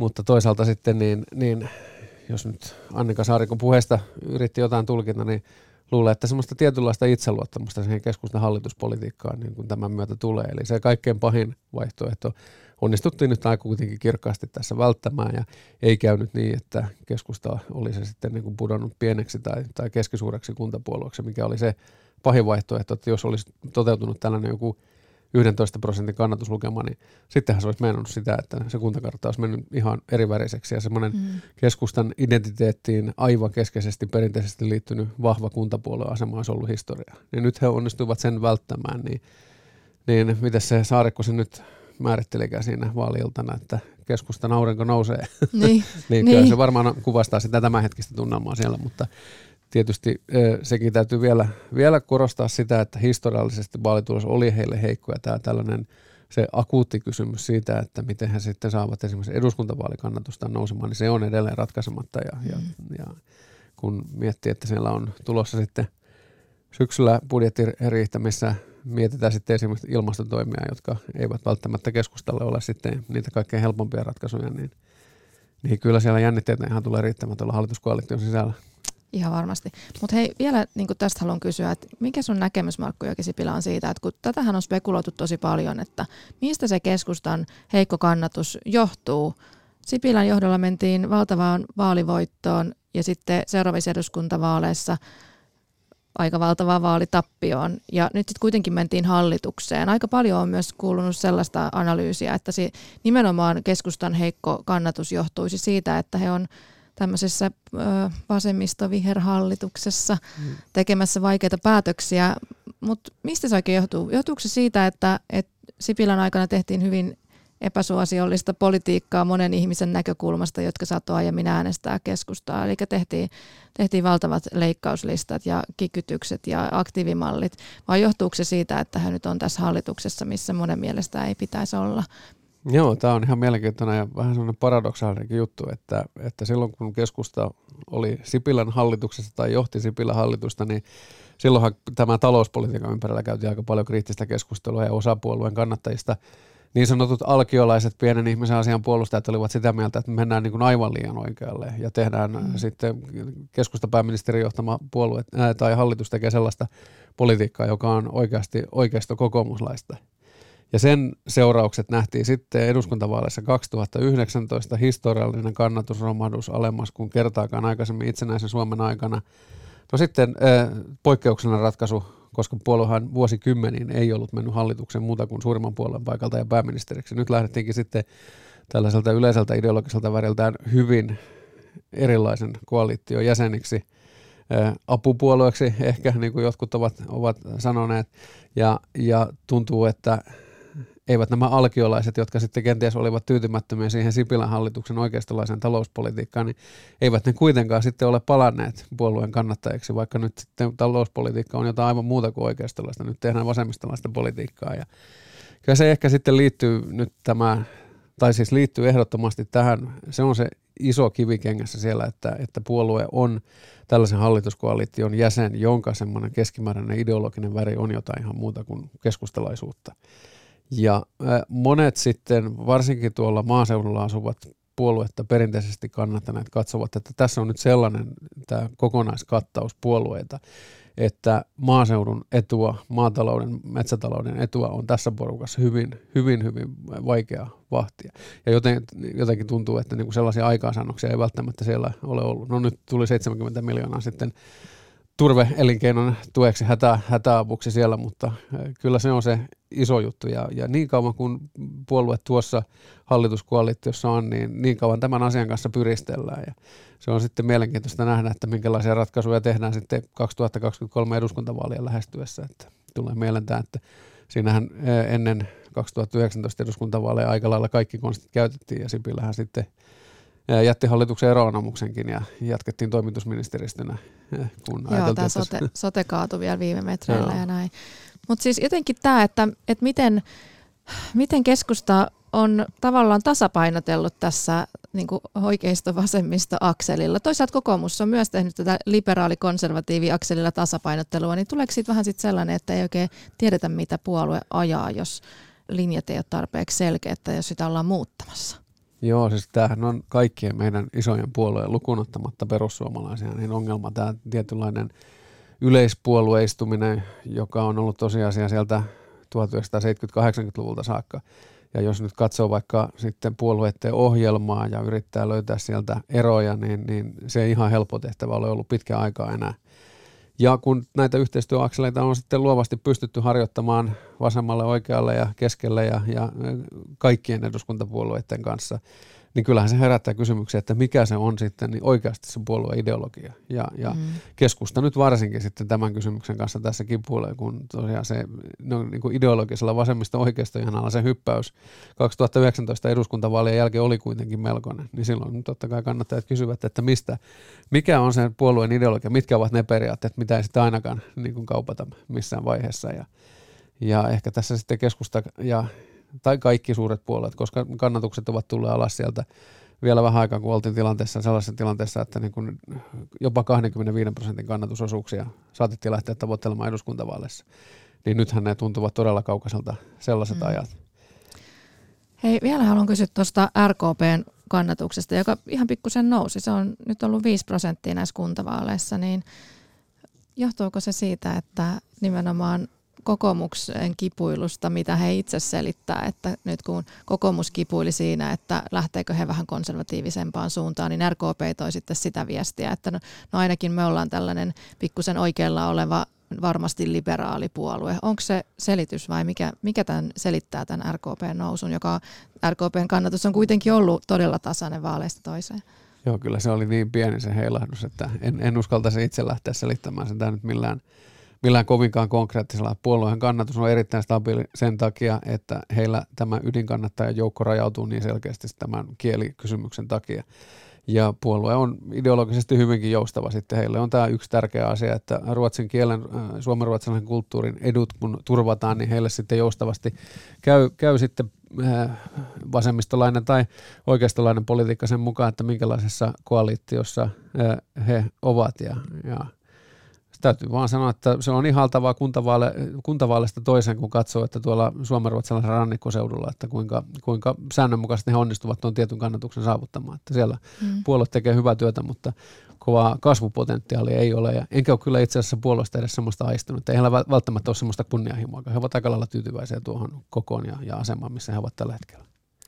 mutta toisaalta sitten niin, niin jos nyt Annika Saarikon puheesta yritti jotain tulkinta, niin luulen, että semmoista tietynlaista itseluottamusta siihen keskustan hallituspolitiikkaan niin kuin tämän myötä tulee. Eli se kaikkein pahin vaihtoehto onnistuttiin nyt aika kuitenkin kirkkaasti tässä välttämään ja ei käynyt niin, että keskusta olisi sitten niin kuin pudonnut pieneksi tai, tai keskisuureksi kuntapuolueeksi, mikä oli se pahin vaihtoehto, että jos olisi toteutunut tällainen joku yksitoista prosentin kannatuslukema, niin sittenhän se olisi meinannut sitä, että se kuntakartta olisi mennyt ihan eriväriseksi ja semmoinen mm. keskustan identiteettiin aivan keskeisesti perinteisesti liittynyt vahva kuntapuolueen asema olisi ollut historiaa. Niin nyt he onnistuivat sen välttämään, niin, niin miten se Saarikko se nyt määrittelikään siinä vaali-iltana, että keskustan aurinko nousee. Niin, niin kyllä niin. Se varmaan kuvastaa sitä tämänhetkistä tunnelmaa siellä, mutta tietysti sekin täytyy vielä, vielä korostaa sitä, että historiallisesti vaalitulos oli heille heikko ja tämä tällainen se akuutti kysymys siitä, että miten he sitten saavat esimerkiksi eduskuntavaalikannatusta nousemaan, niin se on edelleen ratkaisematta ja, mm. ja, ja kun miettii, että siellä on tulossa sitten syksyllä budjettiriihtä, missä mietitään sitten esimerkiksi ilmastotoimia, jotka eivät välttämättä keskustalle ole sitten niitä kaikkein helpompia ratkaisuja, niin, niin kyllä siellä jännitteitä ihan tulee riittämään tuolla hallituskoalition sisällä. Ihan varmasti. Mutta hei, vielä niin tästä haluan kysyä, että mikä sun näkemys, Markku Jokisipilä, on siitä, että kun tätähän on spekuloitu tosi paljon, että mistä se keskustan heikko kannatus johtuu. Sipilän johdolla mentiin valtavaan vaalivoittoon ja sitten seuraavissa eduskuntavaaleissa aika valtavaan vaalitappioon. Ja nyt sitten kuitenkin mentiin hallitukseen. Aika paljon on myös kuulunut sellaista analyysiä, että se nimenomaan keskustan heikko kannatus johtuisi siitä, että he on tämmöisessä ö, vasemmisto-viherhallituksessa mm. tekemässä vaikeita päätöksiä. Mutta mistä se oikein johtuu? Johtuuko se siitä, että et Sipilän aikana tehtiin hyvin epäsuosiollista politiikkaa monen ihmisen näkökulmasta, jotka saattoi aiemmin äänestää keskustaa? Eli tehtiin, tehtiin valtavat leikkauslistat ja kikytykset ja aktiivimallit. Vai johtuuko se siitä, että hän nyt on tässä hallituksessa, missä monen mielestä ei pitäisi olla? Joo, tämä on ihan mielenkiintoinen ja vähän sellainen paradoksaalinenkin juttu, että, että silloin kun keskusta oli Sipilän hallituksessa tai johti Sipilän hallitusta, niin silloinhan tämä talouspolitiikan ympärillä käytiin aika paljon kriittistä keskustelua ja osapuolueen kannattajista. Niin sanotut alkiolaiset pienen ihmisen asian puolustajat olivat sitä mieltä, että mennään niin kuin aivan liian oikealle ja tehdään mm. sitten keskustapääministerin johtama puolue ää, tai hallitus tekee sellaista politiikkaa, joka on oikeasti oikeisto kokoomuslaista. Ja sen seuraukset nähtiin sitten eduskuntavaaleissa kaksituhattayhdeksäntoista, historiallinen kannatusromahdus alemmas kuin kertaakaan aikaisemmin itsenäisen Suomen aikana. No sitten äh, poikkeuksellinen ratkaisu, koska puoluehan vuosikymmeniin ei ollut mennyt hallituksen muuta kuin suurimman puolueen paikalta ja pääministeriksi. Nyt lähdettiinkin sitten tällaiselta yleiseltä ideologiselta väriltään hyvin erilaisen koalition jäseniksi, äh, apupuolueeksi ehkä, niin kuin jotkut ovat, ovat sanoneet, ja, ja tuntuu, että eivät nämä alkiolaiset, jotka sitten kenties olivat tyytymättömiä siihen Sipilän hallituksen oikeistolaisen talouspolitiikkaan, niin eivät ne kuitenkaan sitten ole palanneet puolueen kannattajiksi, vaikka nyt sitten talouspolitiikka on jotain aivan muuta kuin oikeistolaista. Nyt tehdään vasemmistolaista politiikkaa ja kyllä se ehkä sitten liittyy nyt tämä, tai siis liittyy ehdottomasti tähän, se on se iso kivikengässä siellä, että, että puolue on tällaisen hallituskoalition jäsen, jonka semmoinen keskimääräinen ideologinen väri on jotain ihan muuta kuin keskustalaisuutta. Ja monet sitten, varsinkin tuolla maaseudulla asuvat puoluetta perinteisesti kannattaneet, katsovat, että tässä on nyt sellainen tämä kokonaiskattaus puolueita, että maaseudun etua, maatalouden, metsätalouden etua on tässä porukassa hyvin, hyvin, hyvin vaikea vahtia. Ja joten, jotenkin tuntuu, että niinku sellaisia aikaansaannoksia ei välttämättä siellä ole ollut. No nyt tuli seitsemänkymmentä miljoonaa sitten turve-elinkeinon tueksi hätä, hätäavuksi siellä, mutta kyllä se on se iso juttu. Ja, ja niin kauan kun puolue tuossa hallituskoalitiossa on, niin niin kauan tämän asian kanssa pyristellään. Ja se on sitten mielenkiintoista nähdä, että minkälaisia ratkaisuja tehdään sitten kaksituhattakaksikymmentäkolme eduskuntavaalien lähestyessä. Että tulee mieleen tämä, että siinähän ennen kaksituhattayhdeksäntoista eduskuntavaaleja aika lailla kaikki konstit käytettiin ja Sipilähän sitten jätti hallituksen eroanomuksenkin ja jatkettiin toimitusministeristönä. Kun Joo, tämä sote, sote kaatui vielä viime metreillä ja näin. Mutta siis jotenkin tämä, että, että miten, miten keskusta on tavallaan tasapainotellut tässä niin kuin oikeisto-vasemmisto-akselilla. Toisaalta kokoomus on myös tehnyt tätä liberaali-konservatiivi-akselilla tasapainottelua, niin tuleeko siitä vähän sitten sellainen, että ei oikein tiedetä, mitä puolue ajaa, jos linjat ei ole tarpeeksi selkeä, että jos sitä ollaan muuttamassa? Joo, siis tämähän on kaikkien meidän isojen puolueen lukunottamatta perussuomalaisia, niin ongelma tämä tietynlainen yleispuolueistuminen, joka on ollut tosiasia sieltä tuhatyhdeksänsataaseitsemänkymmentä-kahdeksankymmentäluvulta saakka. Ja jos nyt katsoo vaikka sitten puolueiden ohjelmaa ja yrittää löytää sieltä eroja, niin, niin se ei ihan helppo tehtävä ole ollut pitkän aikaa enää. Ja kun näitä yhteistyöakseleita on sitten luovasti pystytty harjoittamaan vasemmalle, oikealle ja keskelle ja, ja kaikkien eduskuntapuolueiden kanssa, niin kyllähän se herättää kysymyksiä, että mikä se on sitten niin oikeasti se puolueen ideologia. Ja, ja mm. keskusta nyt varsinkin sitten tämän kysymyksen kanssa tässä kipuilee, kun tosiaan se no, niin kuin ideologisella vasemmista oikeistoihanalla se hyppäys kaksituhattayhdeksäntoista eduskuntavaalien jälkeen oli kuitenkin melkoinen. Niin silloin totta kai kannattajat kysyvät, että mistä, mikä on sen puolueen ideologia, mitkä ovat ne periaatteet, mitä ei sitten ainakaan niin kuin kaupata missään vaiheessa. Ja, ja ehkä tässä sitten keskusta ja tai kaikki suuret puolueet, koska kannatukset ovat tulleet alas sieltä vielä vähän aikaa, kun oltiin tilanteessa, sellaisessa tilanteessa, että niin kuin jopa kaksikymmentäviisi prosentin kannatusosuuksia saatettiin lähteä tavoittelemaan eduskuntavaaleissa. Niin nythän ne tuntuvat todella kaukaiselta sellaiset mm. ajat. Hei, vielä haluan kysyä tuosta R K P:n kannatuksesta, joka ihan pikkusen nousi. Se on nyt ollut viisi prosenttia näissä kuntavaaleissa, niin johtuuko se siitä, että nimenomaan kokoomuksen kipuilusta, mitä he itse selittää, että nyt kun kokoomus kipuili siinä, että lähteekö he vähän konservatiivisempaan suuntaan, niin R K P toi sitten sitä viestiä, että no, no ainakin me ollaan tällainen pikkusen oikealla oleva varmasti liberaalipuolue. Onko se selitys vai mikä, mikä tämän selittää tämän R K P:n nousun, joka R K P:n kannatus on kuitenkin ollut todella tasainen vaaleista toiseen? Joo, kyllä se oli niin pieni se heilahdus, että en, en uskaltaisi itse lähteä selittämään sitä nyt millään millään kovinkaan konkreettisella. Puolueen kannatus on erittäin stabiili sen takia, että heillä tämä ydinkannattajan joukko rajautuu niin selkeästi tämän kielikysymyksen takia. Ja puolue on ideologisesti hyvinkin joustava sitten. Heille on tämä yksi tärkeä asia, että ruotsin kielen, suomenruotsalaisen kulttuurin edut kun turvataan, niin heille sitten joustavasti käy, käy sitten vasemmistolainen tai oikeistolainen politiikka sen mukaan, että minkälaisessa koalitiossa he ovat ja, ja täytyy vaan sanoa, että se on ihaltavaa kuntavaale, kuntavaalista toisen, kun katsoo, että tuolla suomenruotsalaisella rannikkoseudulla, että kuinka, kuinka säännönmukaisesti he onnistuvat tuon tietyn kannatuksen saavuttamaan. Että siellä mm. puolue tekee hyvää työtä, mutta kovaa kasvupotentiaalia ei ole. Ja enkä ole kyllä itse asiassa puolueesta edes sellaista aistunut, että ei heillä välttämättä ole sellaista kunnianhimoa. He ovat aika lailla tyytyväisiä tuohon kokoon ja, ja asemaan, missä he ovat tällä hetkellä.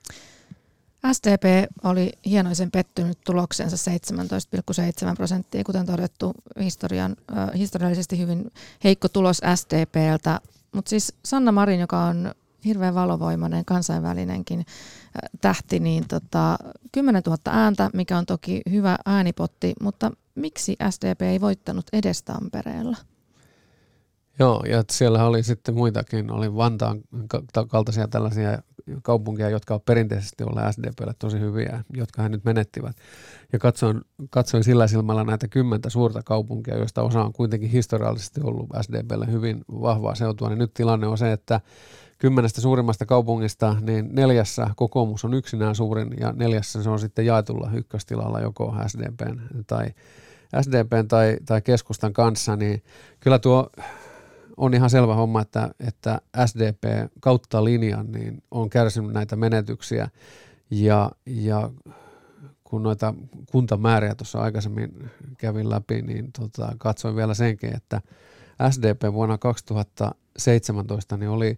S D P oli hienoisen pettynyt tuloksensa seitsemäntoista pilkku seitsemän prosenttia, kuten todettu, historian, äh, historiallisesti hyvin heikko tulos S D P:ltä. Mutta siis Sanna Marin, joka on hirveän valovoimainen kansainvälinenkin äh, tähti, niin tota, kymmenentuhatta ääntä, mikä on toki hyvä äänipotti, mutta miksi S D P ei voittanut edes Tampereella? Joo, ja siellä oli sitten muitakin, oli Vantaan kaltaisia tällaisia kaupunkia, jotka ovat perinteisesti olleet S D P:lle tosi hyviä, jotka he nyt menettivät. Ja katsoin, katsoin sillä silmällä näitä kymmentä suurta kaupunkia, joista osa on kuitenkin historiallisesti ollut S D P:lle hyvin vahvaa seutua, niin nyt tilanne on se, että kymmenestä suurimmasta kaupungista, niin neljässä kokoomus on yksinään suurin, ja neljässä se on sitten jaetulla ykköstilalla joko S D P:n tai, S D P:n tai, tai keskustan kanssa, niin kyllä tuo on ihan selvä homma, että, että S D P kautta linjan niin on kärsinyt näitä menetyksiä ja, ja kun noita kuntamääriä tuossa aikaisemmin kävin läpi, niin tota, katsoin vielä senkin, että S D P vuonna kaksituhattaseitsemäntoista niin oli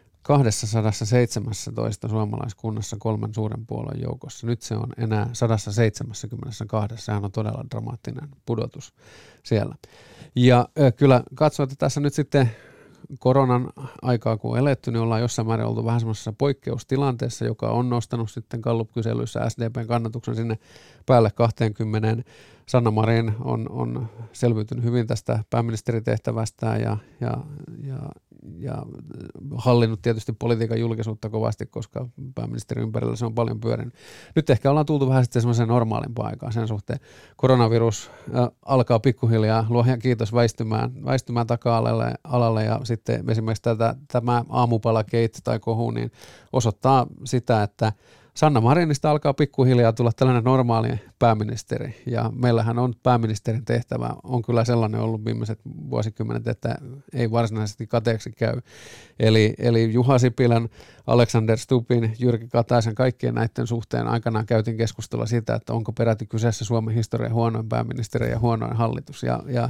kaksisataaseitsemäntoista suomalaiskunnassa kolmen suuren puolueen joukossa. Nyt se on enää sata seitsemänkymmentäkaksi. Sehän on todella dramaattinen pudotus siellä. Ja ö, kyllä katsoin, että tässä nyt sitten koronan aikaa kun eletty, niin ollaan jossain määrin oltu vähän semmoisessa poikkeustilanteessa, joka on nostanut sitten Gallup-kyselyissä S D P:n kannatuksen sinne päälle kaksikymmentä. Sanna Marin on, on selviytynyt hyvin tästä pääministeritehtävästään ja, ja, ja, ja hallinnut tietysti politiikan julkisuutta kovasti, koska pääministerin ympärillä se on paljon pyörinyt. Nyt ehkä ollaan tultu vähän sitten semmoiseen normaalimpaan aikaan sen suhteen. Koronavirus äh, alkaa pikkuhiljaa, luojan kiitos, väistymään, väistymään taka-alalle alalle, ja sitten esimerkiksi tätä, tämä aamupalagate tai kohu niin osoittaa sitä, että Sanna Marinista alkaa pikkuhiljaa tulla tällainen normaali pääministeri, ja meillähän on pääministerin tehtävä, on kyllä sellainen ollut viimeiset vuosikymmenet, että ei varsinaisesti kateeksi käy. Eli, eli Juha Sipilän, Alexander Stubbin, Jyrki Kataisen, kaikkien näiden suhteen aikanaan käytiin keskustelua siitä, että onko peräti kyseessä Suomen historian huonoin pääministeri ja huonoin hallitus, ja, ja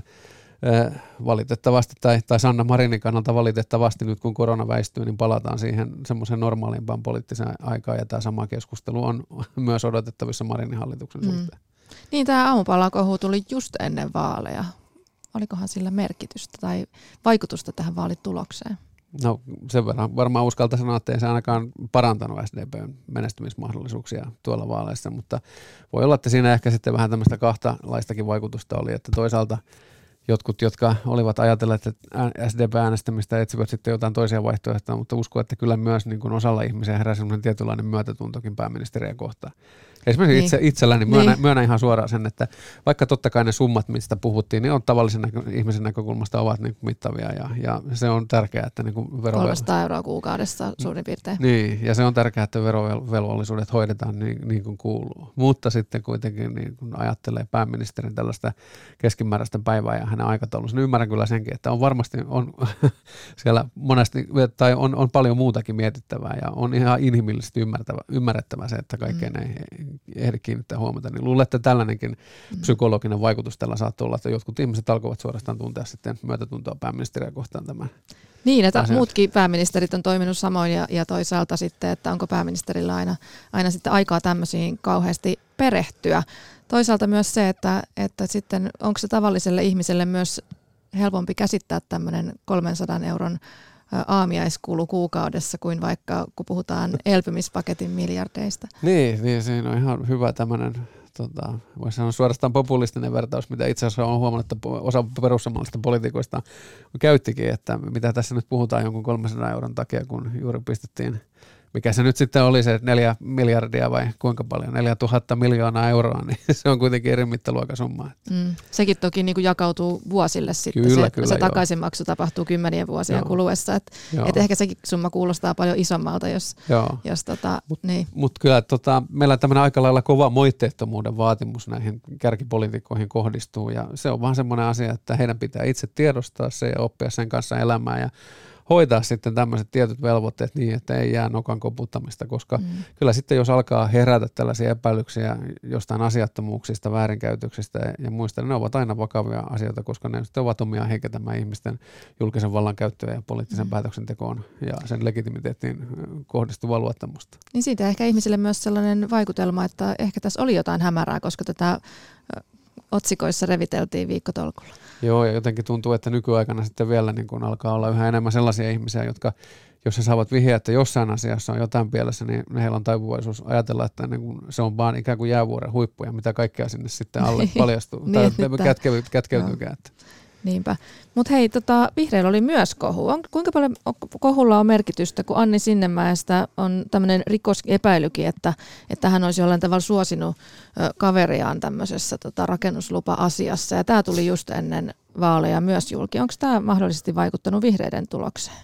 valitettavasti, tai, tai Sanna Marinin kannalta valitettavasti nyt kun korona väistyy, niin palataan siihen semmoisen normaalimpaan poliittiseen aikaan, ja tämä sama keskustelu on myös odotettavissa Marinin hallituksen mm. suhteen. Niin, tämä aamupalakohu tuli just ennen vaaleja. Olikohan sillä merkitystä tai vaikutusta tähän vaalitulokseen? No sen verran varmaan uskalta sanoa, että ei se ainakaan parantanut S D P:n menestymismahdollisuuksia tuolla vaaleissa, mutta voi olla, että siinä ehkä sitten vähän tämmöistä kahtalaistakin vaikutusta oli, että toisaalta jotkut, jotka olivat ajatelleet, että S D P-äänestämistä etsivät sitten jotain toisia vaihtoehtoja, mutta uskon, että kyllä myös niin kuin osalla ihmisiä herää sellainen tietynlainen myötätuntokin pääministeriä kohtaan. Esimerkiksi niin. itse, itselläni myönnän, niin. myönnän ihan suoraan sen, että vaikka totta kai ne summat, mistä puhuttiin, niin on tavallisen näkö, ihmisen näkökulmasta ovat niin kuin mittavia, ja, ja se on tärkeää, että niin kuin vero... kolmesataa euroa kuukaudessa suurin piirtein. Niin, ja se on tärkeää, että verovelvollisuudet hoidetaan niin, niin kuin kuuluu. Mutta sitten kuitenkin niin kun ajattelee pääministerin tällaista keskimääräistä päivää ja hänen aikataulunsa, niin ymmärrän kyllä senkin, että on varmasti on siellä monesti, tai on, on paljon muutakin mietittävää, ja on ihan inhimillisesti ymmärrettävä se, että kaikkeen mm. ei ehdi kiinnittää huomiota, niin luulen, että tällainenkin mm. psykologinen vaikutus tällä saattaa olla, että jotkut ihmiset alkoivat suorastaan tuntea sitten myötätuntoa pääministeriä kohtaan tämän. Niin, että asian. Muutkin pääministerit on toiminut samoin, ja, ja toisaalta sitten, että onko pääministerillä aina, aina sitten aikaa tämmöisiin kauheasti perehtyä. Toisaalta myös se, että, että sitten onko se tavalliselle ihmiselle myös helpompi käsittää tämmöinen kolmensadan euron aamiaiskulu kuukaudessa kuin vaikka kun puhutaan elpymispaketin miljardeista. Niin, niin siinä on ihan hyvä tämmöinen, tota, voisi sanoa suorastaan populistinen vertaus, mitä itse asiassa on huomannut, että osa perussuomalaisista poliitikoista käyttikin, että mitä tässä nyt puhutaan jonkun kolmensadan euron takia, kun juuri pistettiin, mikä se nyt sitten oli se neljä miljardia vai kuinka paljon, neljä tuhatta miljoonaa euroa, niin se on kuitenkin eri mittaluokan summa. Mm. Sekin toki niin kuin jakautuu vuosille sitten, kyllä, se, kyllä, se takaisinmaksu tapahtuu kymmenien vuosien joo. kuluessa, että et ehkä sekin summa kuulostaa paljon isommalta, jos, jos tota, mutta niin. mut kyllä tota, meillä tämmöinen aika lailla kova moitteettomuuden vaatimus näihin kärkipolitiikkoihin kohdistuu, ja se on vaan semmoinen asia, että heidän pitää itse tiedostaa se ja oppia sen kanssa elämään, ja hoitaa sitten tämmöiset tietyt velvoitteet niin, että ei jää nokan koputtamista, koska mm. kyllä sitten jos alkaa herätä tällaisia epäilyksiä jostain asiattomuuksista, väärinkäytöksistä ja muista, niin ne ovat aina vakavia asioita, koska ne ovat omiaan heikentämään ihmisten julkisen vallan käyttöä ja poliittisen mm. päätöksentekoon ja sen legitimiteettiin kohdistuvaa luottamusta. Niin siitä ehkä ihmisille myös sellainen vaikutelma, että ehkä tässä oli jotain hämärää, koska tätä otsikoissa reviteltiin viikkotolkulla. Joo, ja jotenkin tuntuu, että nykyaikana sitten vielä niin kun alkaa olla yhä enemmän sellaisia ihmisiä, jotka, jos he saavat vihjeä, että jossain asiassa on jotain pielessä, niin heillä on taipuvaisuus ajatella, että niin kun se on vaan ikään kuin jäävuoren huippuja, mitä kaikkea sinne sitten alle paljastuu, niin, tai kätkeytyykään. Kätkeytyykään. Niinpä. Mutta hei, tota, vihreillä oli myös kohu. On, kuinka paljon kohulla on merkitystä, kun Anni Sinnemäestä on tämmöinen rikosepäilykin, että, että hän olisi jollain tavalla suosinut ö, kaveriaan tämmöisessä tota, rakennuslupa-asiassa. Ja tämä tuli just ennen vaaleja myös julki. Onko tämä mahdollisesti vaikuttanut vihreiden tulokseen?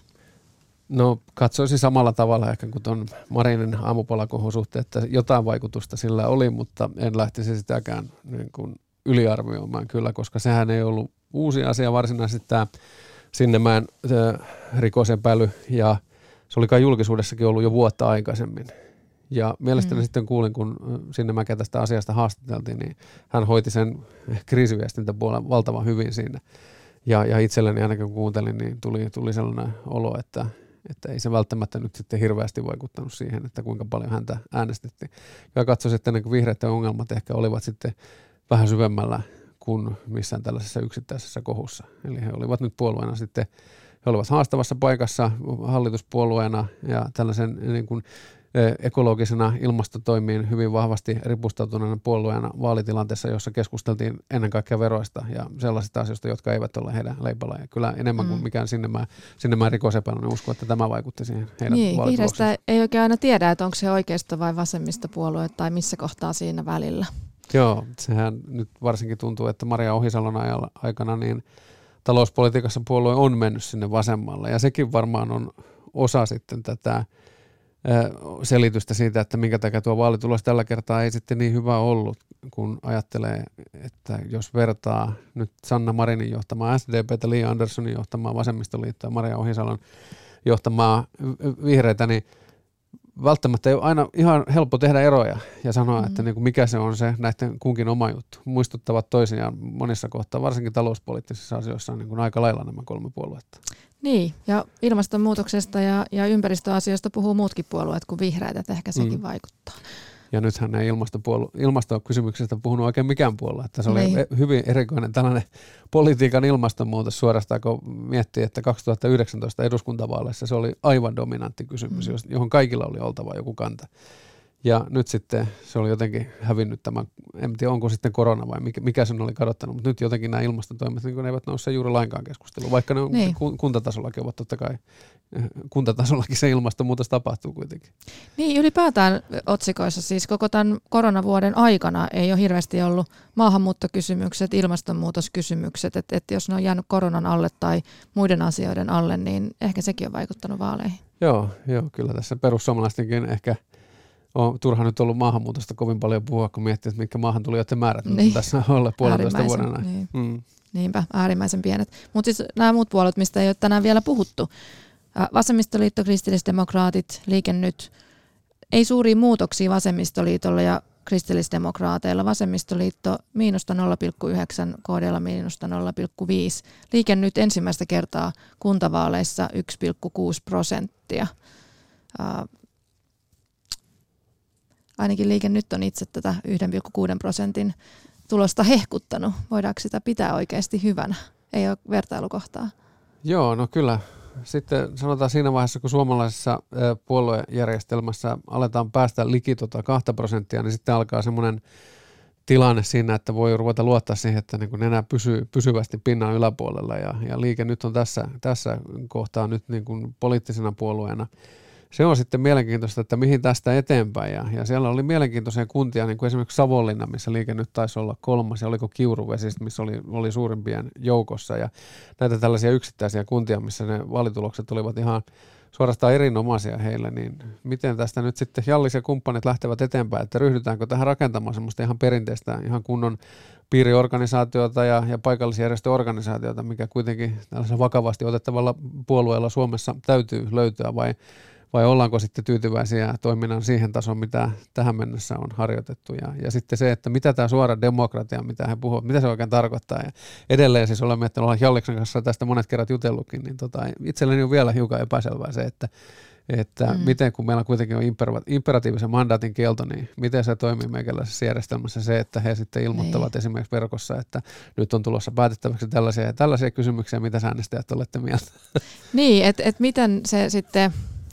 No katsoisin samalla tavalla ehkä kuin tuon Marinin aamupalakohun suhteen, että jotain vaikutusta sillä oli, mutta en lähtisi sitäkään niin kuin yliarvioimaan kyllä, koska sehän ei ollut uusi asia varsinaisesti tämä Sinnemäen rikosepäily, ja se oli kai julkisuudessakin ollut jo vuotta aikaisemmin. Ja mielestäni mm. sitten kuulin, kun Sinnemäkeä tästä asiasta haastateltiin, niin hän hoiti sen kriisiviestintäpuolen valtavan hyvin siinä. Ja, ja itselleni ainakin kun kuuntelin, niin tuli, tuli sellainen olo, että, että ei se välttämättä nyt sitten hirveästi vaikuttanut siihen, että kuinka paljon häntä äänestettiin. Ja katsoisin, että niin vihreiden ongelmat ehkä olivat sitten vähän syvemmällä kuin missään tällaisessa yksittäisessä kohussa. Eli he olivat nyt puolueena sitten, he olivat haastavassa paikassa hallituspuolueena ja tällaisen niin kuin ekologisena ilmastotoimiin hyvin vahvasti ripustautuneena puolueena vaalitilanteessa, jossa keskusteltiin ennen kaikkea veroista ja sellaisista asioista, jotka eivät ole heidän leipalla. Ja kyllä enemmän kuin mikään Sinnemäen, Sinnemäen rikosepäily, niin uskon, että tämä vaikutti siihen heidän niin, vaalituloksensa. Vihreistä ei oikein aina tiedä, että onko se oikeisto vai vasemmistopuolue tai missä kohtaa siinä välillä. Joo, sehän nyt varsinkin tuntuu, että Maria Ohisalon aikana niin talouspolitiikassa puolue on mennyt sinne vasemmalle, ja sekin varmaan on osa sitten tätä selitystä siitä, että minkä takia tuo vaalitulos tällä kertaa ei sitten niin hyvä ollut, kun ajattelee, että jos vertaa nyt Sanna Marinin johtamaa S D P:tä, Li Anderssonin johtamaa Vasemmistoliittoa ja Maria Ohisalon johtamaa vihreitä, niin välttämättä ei ole aina ihan helppo tehdä eroja ja sanoa, mm-hmm. että niin kuin mikä se on se näiden kunkin oma juttu. Muistuttavat toisiaan monissa kohtaa, varsinkin talouspoliittisissa asioissa on niin kuin aika lailla nämä kolme puoluetta. Niin, ja ilmastonmuutoksesta ja, ja ympäristöasioista puhuu muutkin puolueet kuin vihreät, että ehkä sekin mm. vaikuttaa. Ja nythän ei ilmastokysymyksestä puhunut oikein mikään puolue, että se oli niin. hyvin erikoinen tällainen politiikan ilmastonmuutos suorastaan, kun miettii, että kaksituhattayhdeksäntoista eduskuntavaaleissa se oli aivan dominantti kysymys, mm. johon kaikilla oli oltava joku kanta. Ja nyt sitten se oli jotenkin hävinnyt tämä, en tiedä onko sitten korona vai mikä, mikä sen oli kadottanut, mutta nyt jotenkin nämä ilmastotoimet niin ne eivät nouse juuri lainkaan keskusteluun, vaikka ne on niin. kuntatasollakin ovat totta kai, kuntatasollakin se ilmastonmuutos tapahtuu kuitenkin. Niin, ylipäätään otsikoissa siis koko tämän koronavuoden aikana ei ole hirveästi ollut maahanmuuttokysymykset, ilmastonmuutoskysymykset, että et jos ne on jäänyt koronan alle tai muiden asioiden alle, niin ehkä sekin on vaikuttanut vaaleihin. Joo, joo kyllä tässä perussuomalaistenkin ehkä on turha nyt ollut maahanmuutosta kovin paljon puhua, kun miettii, että mitkä maahantulijoiden määrät niin. tässä on ollut puolentoista vuoden ajan. Niin. Mm. Niinpä, äärimmäisen pienet. Mutta siis nämä muut puolet, mistä ei ole tänään vielä puhuttu. Vasemmistoliitto, kristillisdemokraatit, Liike Nyt. Ei suuria muutoksia vasemmistoliitolla ja kristillisdemokraateilla. Vasemmistoliitto miinusta nolla pilkku yhdeksän, K D:lla miinusta nolla pilkku viisi. Liike Nyt ensimmäistä kertaa kuntavaaleissa yksi pilkku kuusi prosenttia. Ainakin Liike Nyt on itse tätä yksi pilkku kuusi prosentin tulosta hehkuttanut. Voidaanko sitä pitää oikeasti hyvänä? Ei ole vertailukohtaa. Joo, no kyllä. Sitten sanotaan siinä vaiheessa, kun suomalaisessa puoluejärjestelmässä aletaan päästä liki tota kahta prosenttia, niin sitten alkaa semmoinen tilanne siinä, että voi ruveta luottaa siihen, että niin kuin nenä pysyy pysyvästi pinnan yläpuolella. Ja, ja Liike Nyt on tässä, tässä kohtaa nyt niin kuin poliittisena puolueena. Se on sitten mielenkiintoista, että mihin tästä eteenpäin. Ja, ja siellä oli mielenkiintoisia kuntia, niin kuin esimerkiksi Savonlinna, missä Liike Nyt taisi olla kolmas, ja oliko Kiuruvesi, missä oli, oli suurimpien joukossa. Ja näitä tällaisia yksittäisiä kuntia, missä ne vaalitulokset olivat ihan suorastaan erinomaisia heille, niin miten tästä nyt sitten Jallis ja kumppanit lähtevät eteenpäin, että ryhdytäänkö tähän rakentamaan semmoista ihan perinteistä, ihan kunnon piiriorganisaatiota ja, ja paikallisjärjestöorganisaatiota, mikä kuitenkin tällaisella vakavasti otettavalla puolueella Suomessa täytyy löytyä, vai Vai ollaanko sitten tyytyväisiä toiminnan siihen tasoon, mitä tähän mennessä on harjoitettu. Ja, ja sitten se, että mitä tämä suora demokratia, mitä he puhuvat, mitä se oikein tarkoittaa. Ja edelleen siis olemme, että ollaan Jalliksen kanssa tästä monet kerrat jutellutkin, niin tota, itselleni on vielä hiukan epäselvää se, että, että mm. miten kun meillä kuitenkin on imperatiivisen mandaatin kielto, niin miten se toimii meikäläisessä järjestelmässä se, että he sitten ilmoittavat niin. esimerkiksi verkossa, että nyt on tulossa päätettäväksi tällaisia ja tällaisia kysymyksiä, mitä äänestäjät olette mieltä. Niin, että et miten se sitten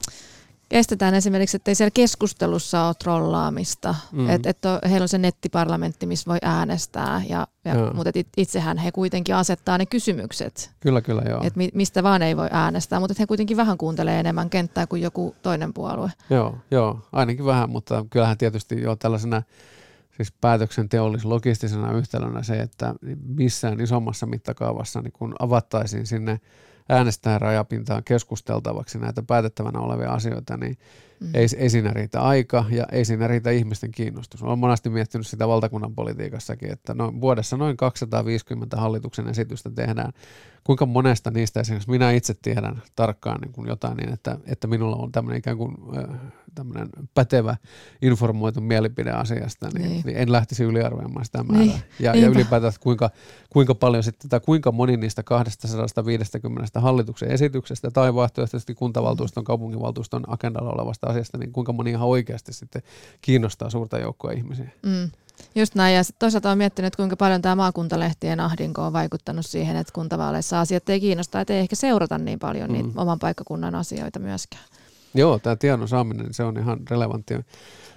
estetään esimerkiksi, että ei siellä keskustelussa ole trollaamista, mm. että et heillä on se nettiparlamentti, missä voi äänestää, ja, ja, mutta et itsehän he kuitenkin asettaa ne kysymykset, kyllä, kyllä, joo. Että mi, mistä vaan ei voi äänestää, mutta he kuitenkin vähän kuuntelee enemmän kenttää kuin joku toinen puolue. Joo, joo, ainakin vähän, mutta kyllähän tietysti jo tällaisena siis päätöksenteollis logistisena yhtälönä se, että missään isommassa mittakaavassa niin kun avattaisiin sinne äänestäjän rajapintaan keskusteltavaksi näitä päätettävänä olevia asioita, niin mm. ei, ei siinä riitä aika ja ei siinä riitä ihmisten kiinnostus. Olen monesti miettinyt sitä valtakunnan politiikassakin, että noin, vuodessa noin kaksisataaviisikymmentä hallituksen esitystä tehdään. Kuinka monesta niistä esimerkiksi minä itse tiedän tarkkaan niin kuin jotain niin, että, että minulla on tämmöinen ikään kuin tämmöinen pätevä informoitu mielipide asiasta, niin, niin. niin en lähtisi yliarvioimaan sitä määrää. Niin. Ja, ja ylipäätään, kuinka, kuinka paljon sitten, tai kuinka moni niistä kaksisataaviisikymmentä hallituksen esityksestä tai vaihtoehtoisesti kuntavaltuuston, kaupunginvaltuuston agendalla olevasta asiasta, niin kuinka moni ihan oikeasti sitten kiinnostaa suurta joukkoa ihmisiä. Mm. Just näin, ja toisaalta olen miettinyt, kuinka paljon tämä maakuntalehtien ahdinko on vaikuttanut siihen, että kuntavaaleissa asiat ei kiinnosta, että ei ehkä seurata niin paljon niitä mm. oman paikkakunnan asioita myöskään. Joo, tämä tiedon saaminen, se on ihan relevantti,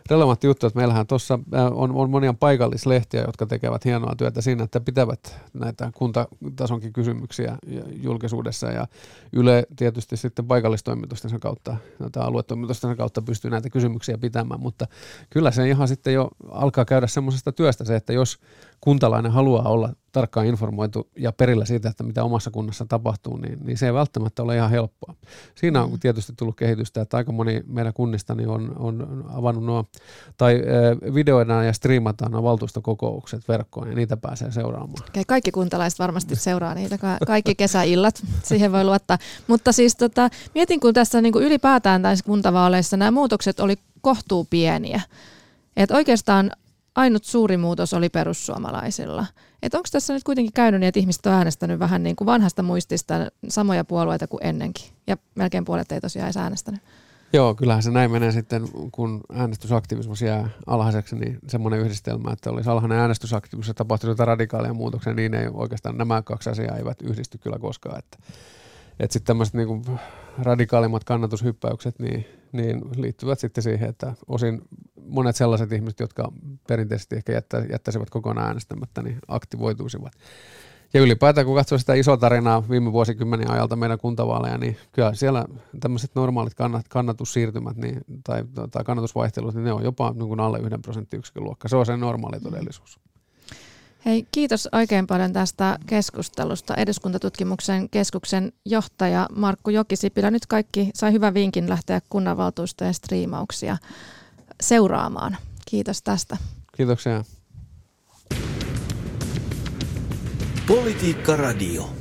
relevantti juttu, että meillähän tuossa on, on monia paikallislehtiä, jotka tekevät hienoa työtä siinä, että pitävät näitä kuntatasonkin kysymyksiä julkisuudessa ja Yle tietysti sitten paikallistoimitustensa kautta, tai aluetoimitustensa kautta pystyy näitä kysymyksiä pitämään, mutta kyllä se ihan sitten jo alkaa käydä semmoisesta työstä se, että jos kuntalainen haluaa olla tarkkaan informoitu ja perillä siitä, että mitä omassa kunnassa tapahtuu, niin, niin se ei välttämättä ole ihan helppoa. Siinä on tietysti tullut kehitystä, että aika moni meidän kunnista niin on, on avannut nuo, tai äh, videoidaan ja striimataan nuo valtuustokokoukset verkkoon, ja niitä pääsee seuraamaan. Okay, kaikki kuntalaiset varmasti seuraa niitä, ka- kaikki kesäillat, siihen voi luottaa. Mutta siis tota, mietin, kun tässä niin kuin ylipäätään näissä kuntavaaleissa nämä muutokset oli kohtuu pieniä. Että oikeastaan ainut suuri muutos oli perussuomalaisilla. Että onko tässä nyt kuitenkin käynyt niin, että ihmiset on äänestänyt vähän niin kuin vanhasta muistista samoja puolueita kuin ennenkin? Ja melkein puolet ei tosiaan edes äänestänyt. Joo, kyllähän se näin menee sitten, kun äänestysaktiivisuus jää alhaiseksi, niin semmoinen yhdistelmä, että olisi alhainen äänestysaktiivisuus ja tapahtuisi jotain radikaalia muutoksia, niin ei oikeastaan nämä kaksi asiaa eivät yhdisty kyllä koskaan. Että, että sitten tämmöiset niin kuin radikaalimmat kannatushyppäykset niin, niin liittyvät sitten siihen, että osin monet sellaiset ihmiset, jotka perinteisesti ehkä jättä, jättäisivät kokonaan äänestämättä, niin aktivoituisivat. Ja ylipäätään, kun katsoo sitä isoa tarinaa viime vuosikymmenen ajalta meidän kuntavaaleja, niin kyllä siellä tämmöiset normaalit kannat, kannatussiirtymät niin, tai, tai kannatusvaihtelut, niin ne on jopa niin kuin alle yhden prosenttiyksikön luokka. Se on se normaali todellisuus. Hei, kiitos oikein paljon tästä keskustelusta. Eduskuntatutkimuksen keskuksen johtaja Markku Jokisipilä. Nyt kaikki sai hyvän vinkin lähteä kunnanvaltuustojen striimauksia seuraamaan. Kiitos tästä. Kiitoksia. Politiikka Radio.